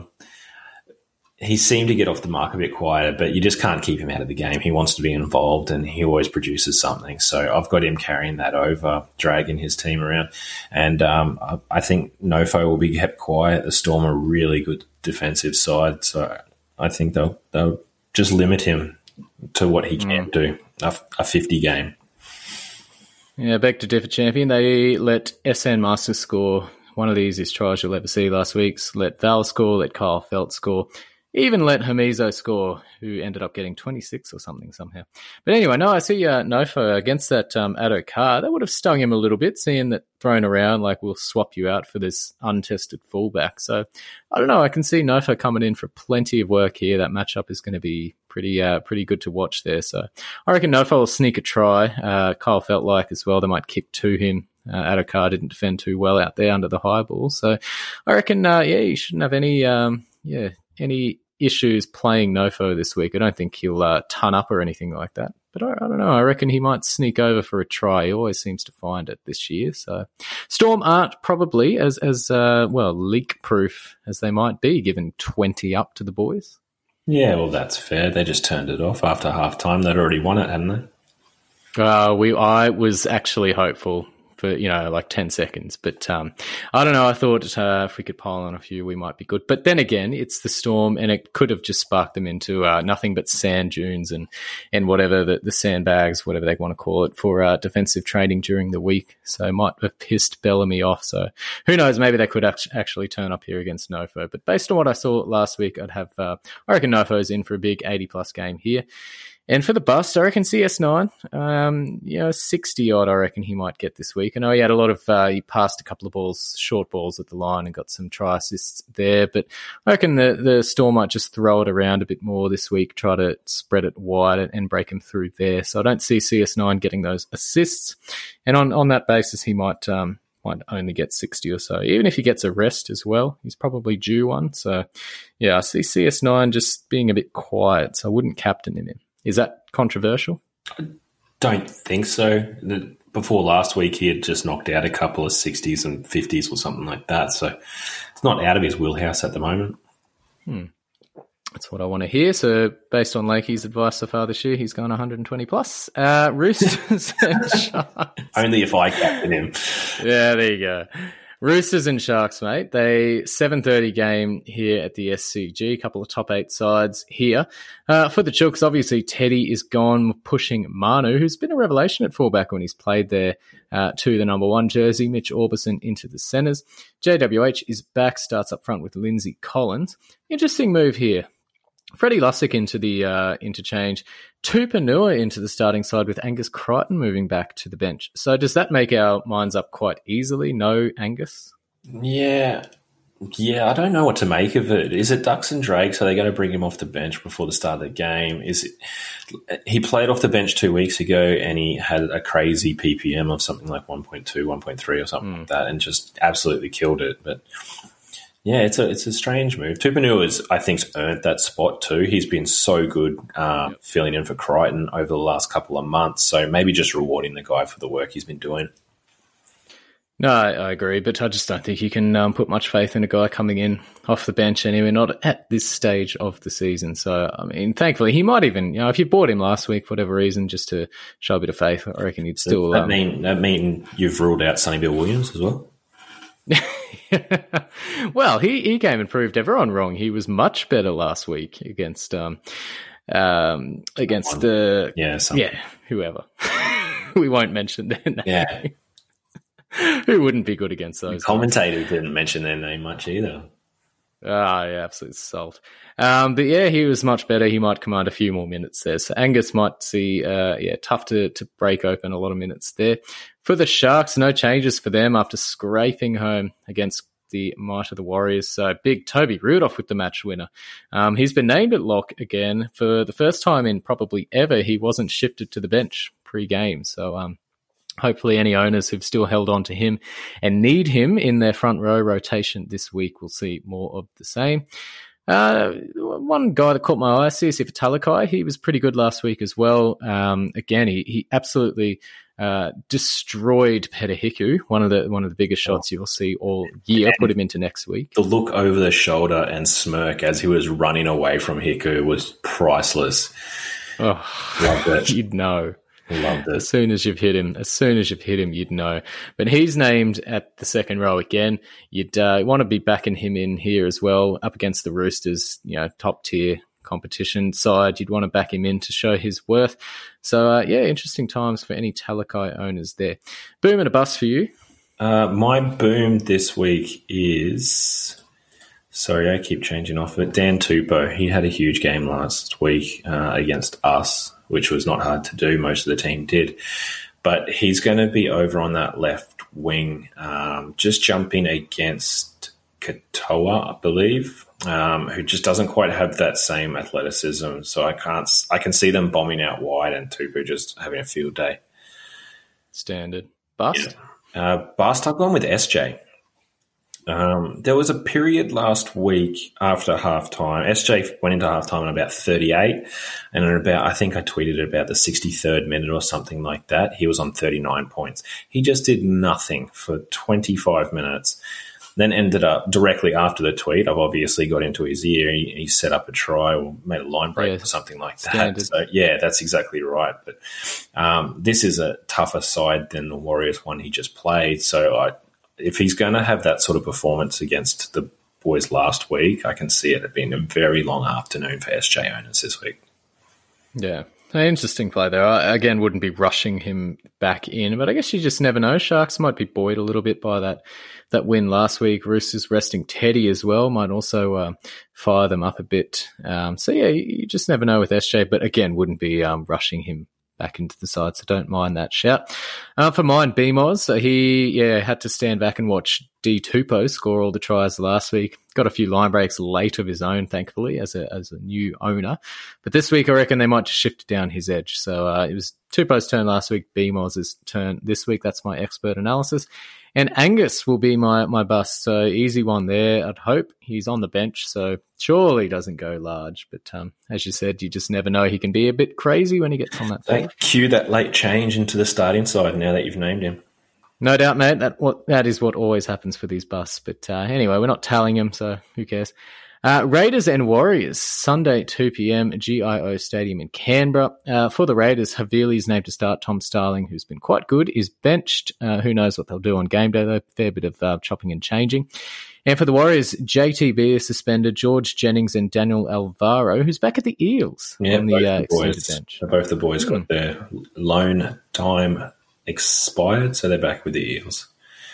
he seemed to get off the mark a bit quieter, but you just can't keep him out of the game. He wants to be involved, and he always produces something. So I've got him carrying that over, dragging his team around. And I think Nofo will be kept quiet. The Storm are a really good defensive side, so I think they'll just limit him to what he can do, a 50 game. Yeah, back to differ champion. They let SN Masters score one of the easiest tries you'll ever see last week. Let Val score, let Kyle Felt score. Even let Hamizo score, who ended up getting 26 or something somehow. But anyway, no, I see Nofo against that Addo-Carr. That would have stung him a little bit, seeing that thrown around like we'll swap you out for this untested fullback. So I don't know. I can see Nofo coming in for plenty of work here. That matchup is going to be pretty good to watch there. So I reckon Nofo will sneak a try. Kyle felt like as well they might kick to him. Addo-Carr didn't defend too well out there under the high ball. So I reckon, you shouldn't have any issues playing Nofo this week. I don't think he'll ton up or anything like that. But I don't know. I reckon he might sneak over for a try. He always seems to find it this year. So Storm aren't probably as leak-proof as they might be, given 20 up to the boys. Yeah, well, that's fair. They just turned it off after half-time. They'd already won it, hadn't they? I was actually hopeful for, like 10 seconds. But I don't know. I thought if we could pile on a few, we might be good. But then again, it's the Storm, and it could have just sparked them into nothing but sand dunes and whatever, the sandbags, whatever they want to call it, for defensive training during the week. So it might have pissed Bellamy off. So who knows? Maybe they could actually turn up here against Nofo. But based on what I saw last week, I reckon Nofo's in for a big 80-plus game here. And for the bust, I reckon CS9, 60-odd I reckon he might get this week. I know he had a lot of, he passed a couple of short balls at the line and got some try assists there, but I reckon the Storm might just throw it around a bit more this week, try to spread it wide and break him through there. So I don't see CS9 getting those assists. And on that basis, he might only get 60 or so. Even if he gets a rest as well, he's probably due one. So, yeah, I see CS9 just being a bit quiet, so I wouldn't captain him in. Is that controversial? I don't think so. Before last week, he had just knocked out a couple of 60s and 50s or something like that. So it's not out of his wheelhouse at the moment. That's what I want to hear. So based on Lakey's advice so far this year, he's gone 120 plus. Roosters and Sharks. Only if I captain him. Yeah, there you go. Roosters and Sharks, mate. They 7:30 game here at the SCG. A couple of top 8 sides here. For the Chooks, obviously Teddy is gone, pushing Manu, who's been a revelation at fullback when he's played there, to the number 1 jersey. Mitch Orbison into the centres. JWH is back, starts up front with Lindsay Collins. Interesting move here. Freddie Lussick into the interchange. Tupanua into the starting side with Angus Crichton moving back to the bench. So does that make our minds up quite easily? No Angus? Yeah. Yeah, I don't know what to make of it. Is it Ducks and Drakes? Are they going to bring him off the bench before the start of the game? He played off the bench 2 weeks ago and he had a crazy PPM of something like 1.2, 1.3 or something like that and just absolutely killed it. But yeah, it's a strange move. Tupouniua I think, earned that spot too. He's been so good filling in for Crichton over the last couple of months. So maybe just rewarding the guy for the work he's been doing. No, I agree, but I just don't think you can put much faith in a guy coming in off the bench anyway, not at this stage of the season. So, I mean, thankfully, he might even, if you bought him last week for whatever reason, just to show a bit of faith, I reckon he'd still... That mean you've ruled out Sonny Bill Williams as well? Well, he came and proved everyone wrong. He was much better last week against whoever. We won't mention their name. Yeah. Who wouldn't be good against those? The commentator didn't mention their name much either. Yeah, absolute salt. But yeah, he was much better. He might command a few more minutes there. So Angus might see, tough to break open a lot of minutes there. For the Sharks, no changes for them after scraping home against the might of the Warriors. So big Toby Rudolph with the match winner. He's been named at lock again for the first time in probably ever. He wasn't shifted to the bench pre-game. So, hopefully any owners who've still held on to him and need him in their front row rotation this week will see more of the same. One guy that caught my eye, Siosifa Talakai, he was pretty good last week as well. Again, he absolutely destroyed Peta Hiku, one of the biggest shots you'll see all year. Put him into next week. The look over the shoulder and smirk as he was running away from Hiku was priceless. Oh, loved it. You'd know. Loved it. As soon as you've hit him, you'd know. But he's named at the second row again. You'd want to be backing him in here as well, up against the Roosters, top tier competition side. You'd want to back him in to show his worth. So, interesting times for any Talakai owners there. Boom and a bust for you. My boom this week is... Sorry, I keep changing off of it. Dan Tupou. He had a huge game last week against us, which was not hard to do. Most of the team did. But he's going to be over on that left wing, just jumping against Katoa, I believe, who just doesn't quite have that same athleticism. So I can see them bombing out wide and Tupou just having a field day. Standard. Bust? Yeah. Bust, I've gone with SJ. There was a period last week after halftime. SJ went into halftime at about 38, and at about, I think I tweeted about the 63rd minute or something like that, he was on 39 points. He just did nothing for 25 minutes. Then ended up directly after the tweet. I've obviously got into his ear. He set up a try or made a line break or something like that. Standard. So yeah, that's exactly right. But this is a tougher side than the Warriors one he just played. So if he's going to have that sort of performance against the boys last week, I can see it being a very long afternoon for SJ owners this week. Yeah. Interesting play there. I, again, wouldn't be rushing him back in, but I guess you just never know. Sharks might be buoyed a little bit by that win last week. Roosters resting Teddy as well might also fire them up a bit. So, yeah, you just never know with SJ, but again, wouldn't be rushing him back into the side, so don't mind that shout. For mine, BMOS, so he had to stand back and watch D Tupou score all the tries last week. Got a few line breaks late of his own, thankfully, as a new owner. But this week, I reckon they might just shift down his edge. So it was Tupou's turn last week, BMOS' turn this week. That's my expert analysis. And Angus will be my bust. So easy one there, I'd hope. He's on the bench, so surely doesn't go large. But as you said, you just never know. He can be a bit crazy when he gets on that field. Cue that late change into the starting side now that you've named him. No doubt, mate. That is what always happens for these busts. But anyway, we're not tallying them, so who cares? Raiders and Warriors, Sunday, 2 p.m, GIO Stadium in Canberra. For the Raiders, Havili's named to start. Tom Starling, who's been quite good, is benched. Who knows what they'll do on game day, though. Fair bit of chopping and changing. And for the Warriors, JTB is suspended. George Jennings and Daniel Alvaro, who's back at the Eels on the extended bench. Both the boys got their loan time expired, so they're back with the Eels.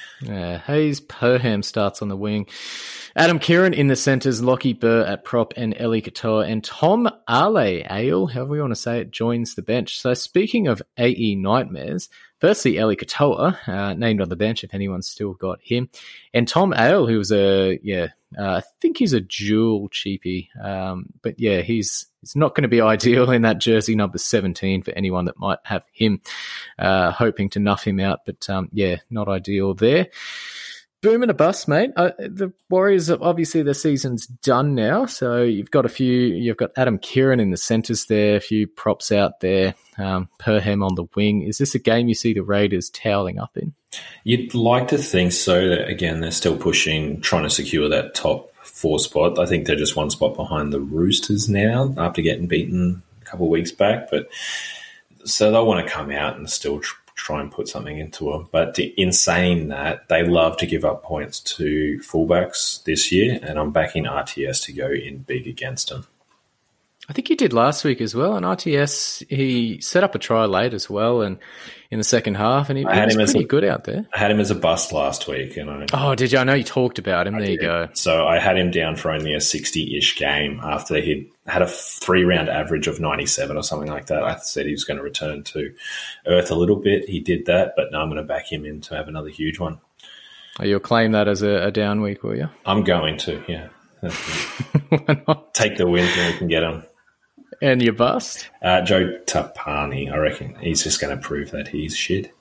Hayes Perham starts on the wing. Adam Kieran in the centres, Lockie Burr at prop, and Eli Katoa, and Tom Ale, however you want to say it, joins the bench. So speaking of AE nightmares, firstly, Eli Katoa, named on the bench if anyone's still got him, and Tom Ale, who was I think he's a dual cheapie. But yeah, he's not going to be ideal in that jersey number 17 for anyone that might have him, hoping to nuff him out. But yeah, not ideal there. Boom and a bust, mate. The Warriors, obviously their season's done now, so you've got Adam Kieran in the centres there, a few props out there, Perham on the wing. Is this a game you see the Raiders toweling up in? You'd like to think so. That, again, they're still pushing, trying to secure that top 4 spot. I think they're just 1 spot behind the Roosters now after getting beaten a couple of weeks back. But so they'll want to come out and still try and put something into them. But in saying that, they love to give up points to fullbacks this year, and I'm backing RTS to go in big against them. I think he did last week as well, and RTS, he set up a try late as well, and in the second half, and he was pretty good out there. I had him as a bust last week. Oh, did you? I know you talked about him. There you go. So I had him down for only a 60-ish game after he'd had a 3-round average of 97 or something like that. I said he was going to return to earth a little bit. He did that, but now I'm going to back him in to have another huge one. Oh, you'll claim that as a down week, will you? I'm going to, yeah. Why not? Take the wins when we can get them. And your bust? Joe Tapani, I reckon he's just going to prove that he's shit.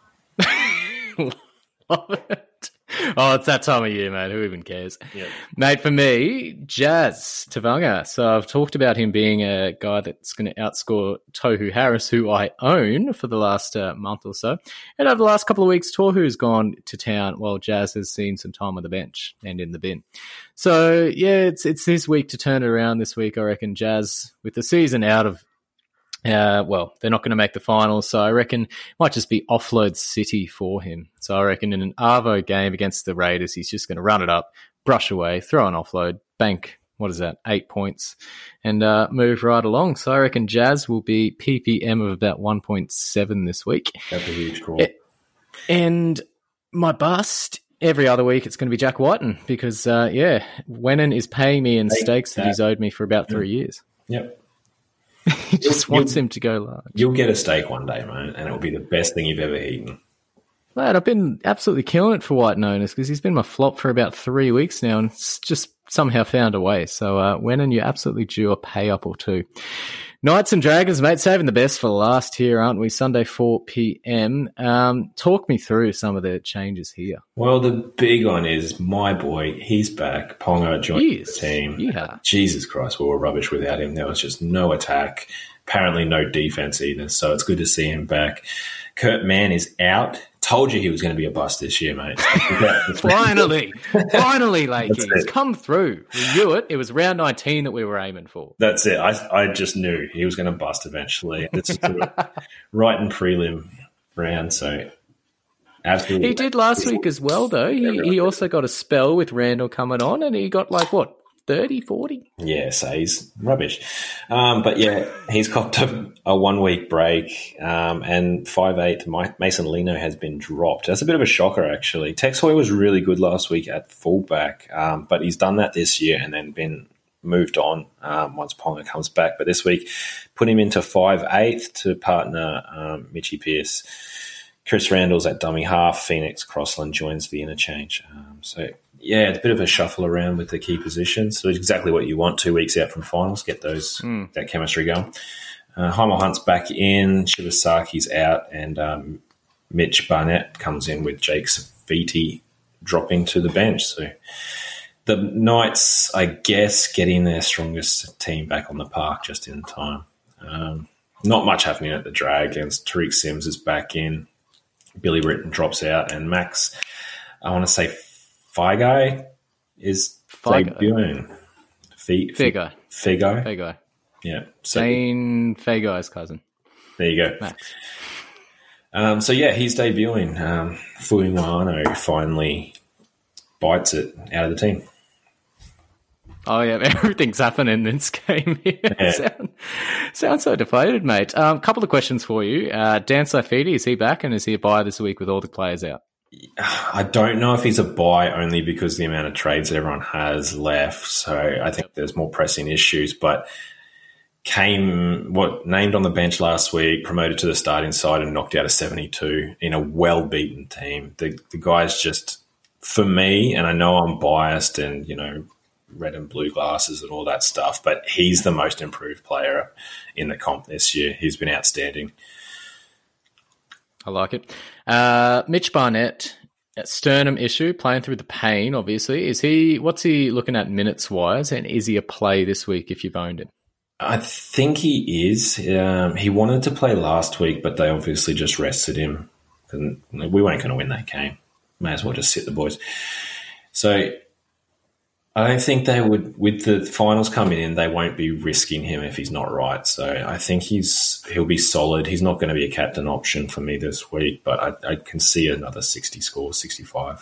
Love it. Oh, it's that time of year, mate. Who even cares? Yep. Mate, for me, Jazz Tavanga. So I've talked about him being a guy that's going to outscore Tohu Harris, who I own for the last month or so. And over the last couple of weeks, Tohu's gone to town while Jazz has seen some time on the bench and in the bin. So, yeah, it's his week to turn it around this week, I reckon. Jazz, with the season out of well, they're not going to make the finals, so I reckon it might just be offload city for him. So I reckon in an Arvo game against the Raiders, he's just going to run it up, brush away, throw an offload, bank, 8 points, and move right along. So I reckon Jazz will be PPM of about 1.7 this week. That's a huge call. And my bust, every other week, it's going to be Jack Whiten because, Wennon is paying me in stakes that he's owed me for about 3 years. Yep. He just wants him to go large. You'll get a steak one day, mate, and it'll be the best thing you've ever eaten. Mate, I've been absolutely killing it for White Owners because he's been my flop for about 3 weeks now and it's just somehow found a way. So, Wennon, you're absolutely due a pay up or two. Knights and Dragons, mate, saving the best for the last here, aren't we? Sunday, 4 p.m. Talk me through some of the changes here. Well, the big one is my boy. He's back. Ponga joined the team. Yeah. Jesus Christ, we were rubbish without him. There was just no attack. Apparently no defense either, so it's good to see him back. Kurt Mann is out. Told you he was going to be a bust this year, mate. Finally, Lakey. He's come through. We knew it. It was round 19 that we were aiming for. That's it. I just knew he was going to bust eventually. It's just right in prelim round, so absolutely. He did last week as well, though. He also got a spell with Randall coming on, and he got 30, 40? Yeah, so he's rubbish. But yeah, he's copped a 1 week break, and 5'8", Mason Lino has been dropped. That's a bit of a shocker, actually. Tex Hoy was really good last week at fullback, but he's done that this year and then been moved on once Ponga comes back. But this week, put him into 5'8" to partner Mitchy Pearce. Chris Randall's at dummy half. Phoenix Crossland joins the interchange. Yeah, it's a bit of a shuffle around with the key positions. So it's exactly what you want 2 weeks out from finals, get that chemistry going. Heimel Hunt's back in, Shibasaki's out, and Mitch Barnett comes in with Jake Saviti dropping to the bench. So the Knights, I guess, getting their strongest team back on the park just in time. Not much happening at the Dragons. Tariq Sims is back in. Billy Britton drops out, and Max, I want to say Figo is debuting. Figo. Yeah. Zane Fagai's cousin. There you go. Max. So, yeah, he's debuting. Fuimano finally bites it out of the team. Oh, yeah, everything's happening in this game here. Yeah. Sounds so deflated, mate. A couple of questions for you. Dan Saifidi, is he back and is he a buy this week with all the players out? I don't know if he's a buy only because the amount of trades everyone has left. So I think there's more pressing issues. But named on the bench last week, promoted to the starting side and knocked out a 72 in a well-beaten team. The guy's just for me, and I know I'm biased and, red and blue glasses and all that stuff, but he's the most improved player in the comp this year. He's been outstanding. I like it. Mitch Barnett, sternum issue, playing through the pain, obviously. What's he looking at minutes-wise, and is he a play this week if you've owned him? I think he is. He wanted to play last week, but they obviously just rested him. And we weren't going to win that game. May as well just sit the boys. So I don't think they would, with the finals coming in, they won't be risking him if he's not right. So I think he'll be solid. He's not going to be a captain option for me this week, but I can see another 60 scores, 65.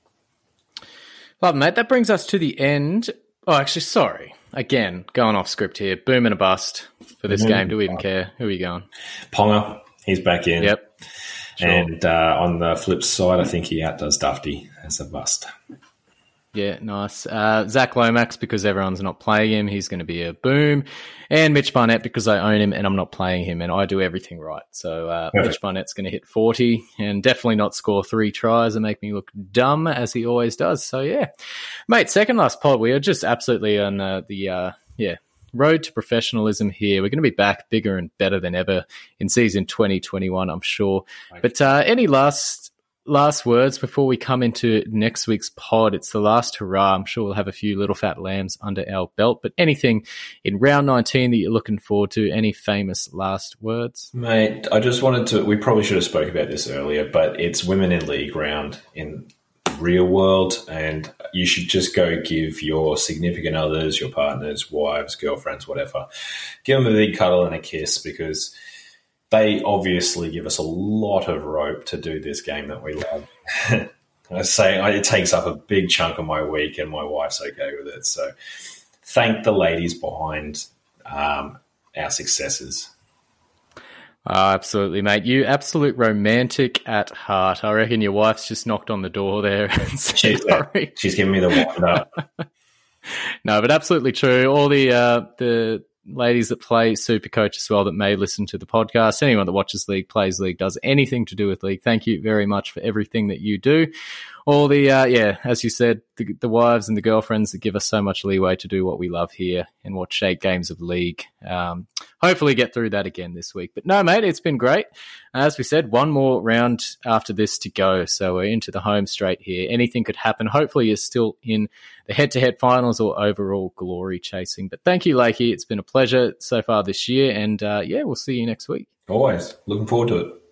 Well, mate, that brings us to the end. Oh, actually, sorry. Again, going off script here. Boom and a bust for this game. Do we even care? Who are you going? Ponger. He's back in. Yep. Sure. And on the flip side, I think he outdoes Dufty as a bust. Yeah, nice. Zach Lomax, because everyone's not playing him, he's going to be a boom. And Mitch Barnett, because I own him and I'm not playing him and I do everything right. So Mitch Barnett's going to hit 40 and definitely not score 3 tries and make me look dumb as he always does. So, yeah. Mate, second last pod, we are just absolutely on the road to professionalism here. We're going to be back bigger and better than ever in season 2021, I'm sure. But any last words before we come into next week's pod? It's the last hurrah. I'm sure we'll have a few little fat lambs under our belt, but anything in round 19 that you're looking forward to? Any famous last words? Mate, I just wanted to, we probably should have spoke about this earlier, but it's Women in League round in real world, and you should just go give your significant others, your partners, wives, girlfriends, whatever, give them a big cuddle and a kiss, because they obviously give us a lot of rope to do this game that we love. I say it takes up a big chunk of my week, and my wife's okay with it. So thank the ladies behind our successes. Oh, absolutely, mate. You absolute romantic at heart. I reckon your wife's just knocked on the door there and said, sorry. She's giving me the wind up. No, but absolutely true. All the ladies that play Supercoach as well that may listen to the podcast, anyone that watches League, plays League, does anything to do with League, thank you very much for everything that you do. All the, as you said, the wives and the girlfriends that give us so much leeway to do what we love here and watch 8 games of League. Hopefully get through that again this week. But no, mate, it's been great. As we said, one more round after this to go. So we're into the home straight here. Anything could happen. Hopefully you're still in the head-to-head finals or overall glory chasing. But thank you, Lakey. It's been a pleasure so far this year. And we'll see you next week. Always. Looking forward to it.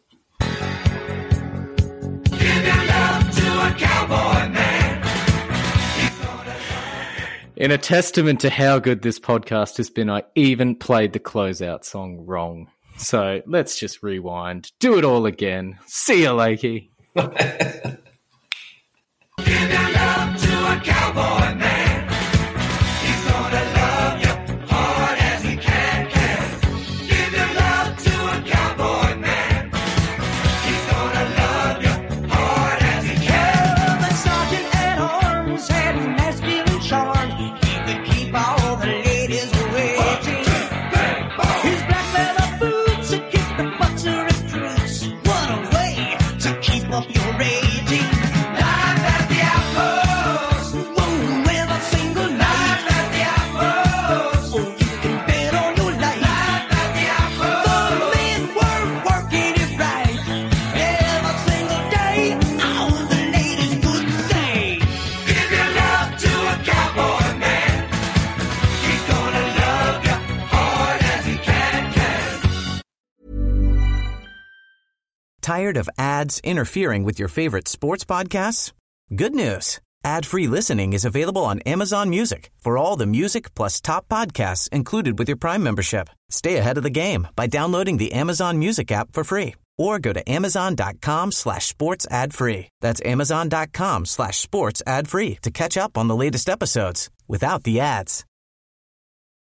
In a testament to how good this podcast has been, I even played the closeout song wrong. So let's just rewind. Do it all again. See you, Lakey. Give your love to a cowboy man. He's gonna love you hard as he can. Give your love to a cowboy man. He's gonna love you hard as he can. The sergeant at arms had a masculine charm. He could keep all the ladies waiting. His black leather boots would kick the butts of recruits. What a way to keep up your rating. Live at the outpost. Whoa, with a single night. Live at the outpost. Oh, you can bet on your life. Live at the outpost. The men were working it right. Every single day, all the ladies would say, give your love to a cowboy man. He's gonna love you hard as he can. Tired of ads interfering with your favorite sports podcasts? Good news. Ad-free listening is available on Amazon Music for all the music plus top podcasts included with your Prime membership. Stay ahead of the game by downloading the Amazon Music app for free or go to amazon.com/sports ad free. That's amazon.com/sports ad free to catch up on the latest episodes without the ads.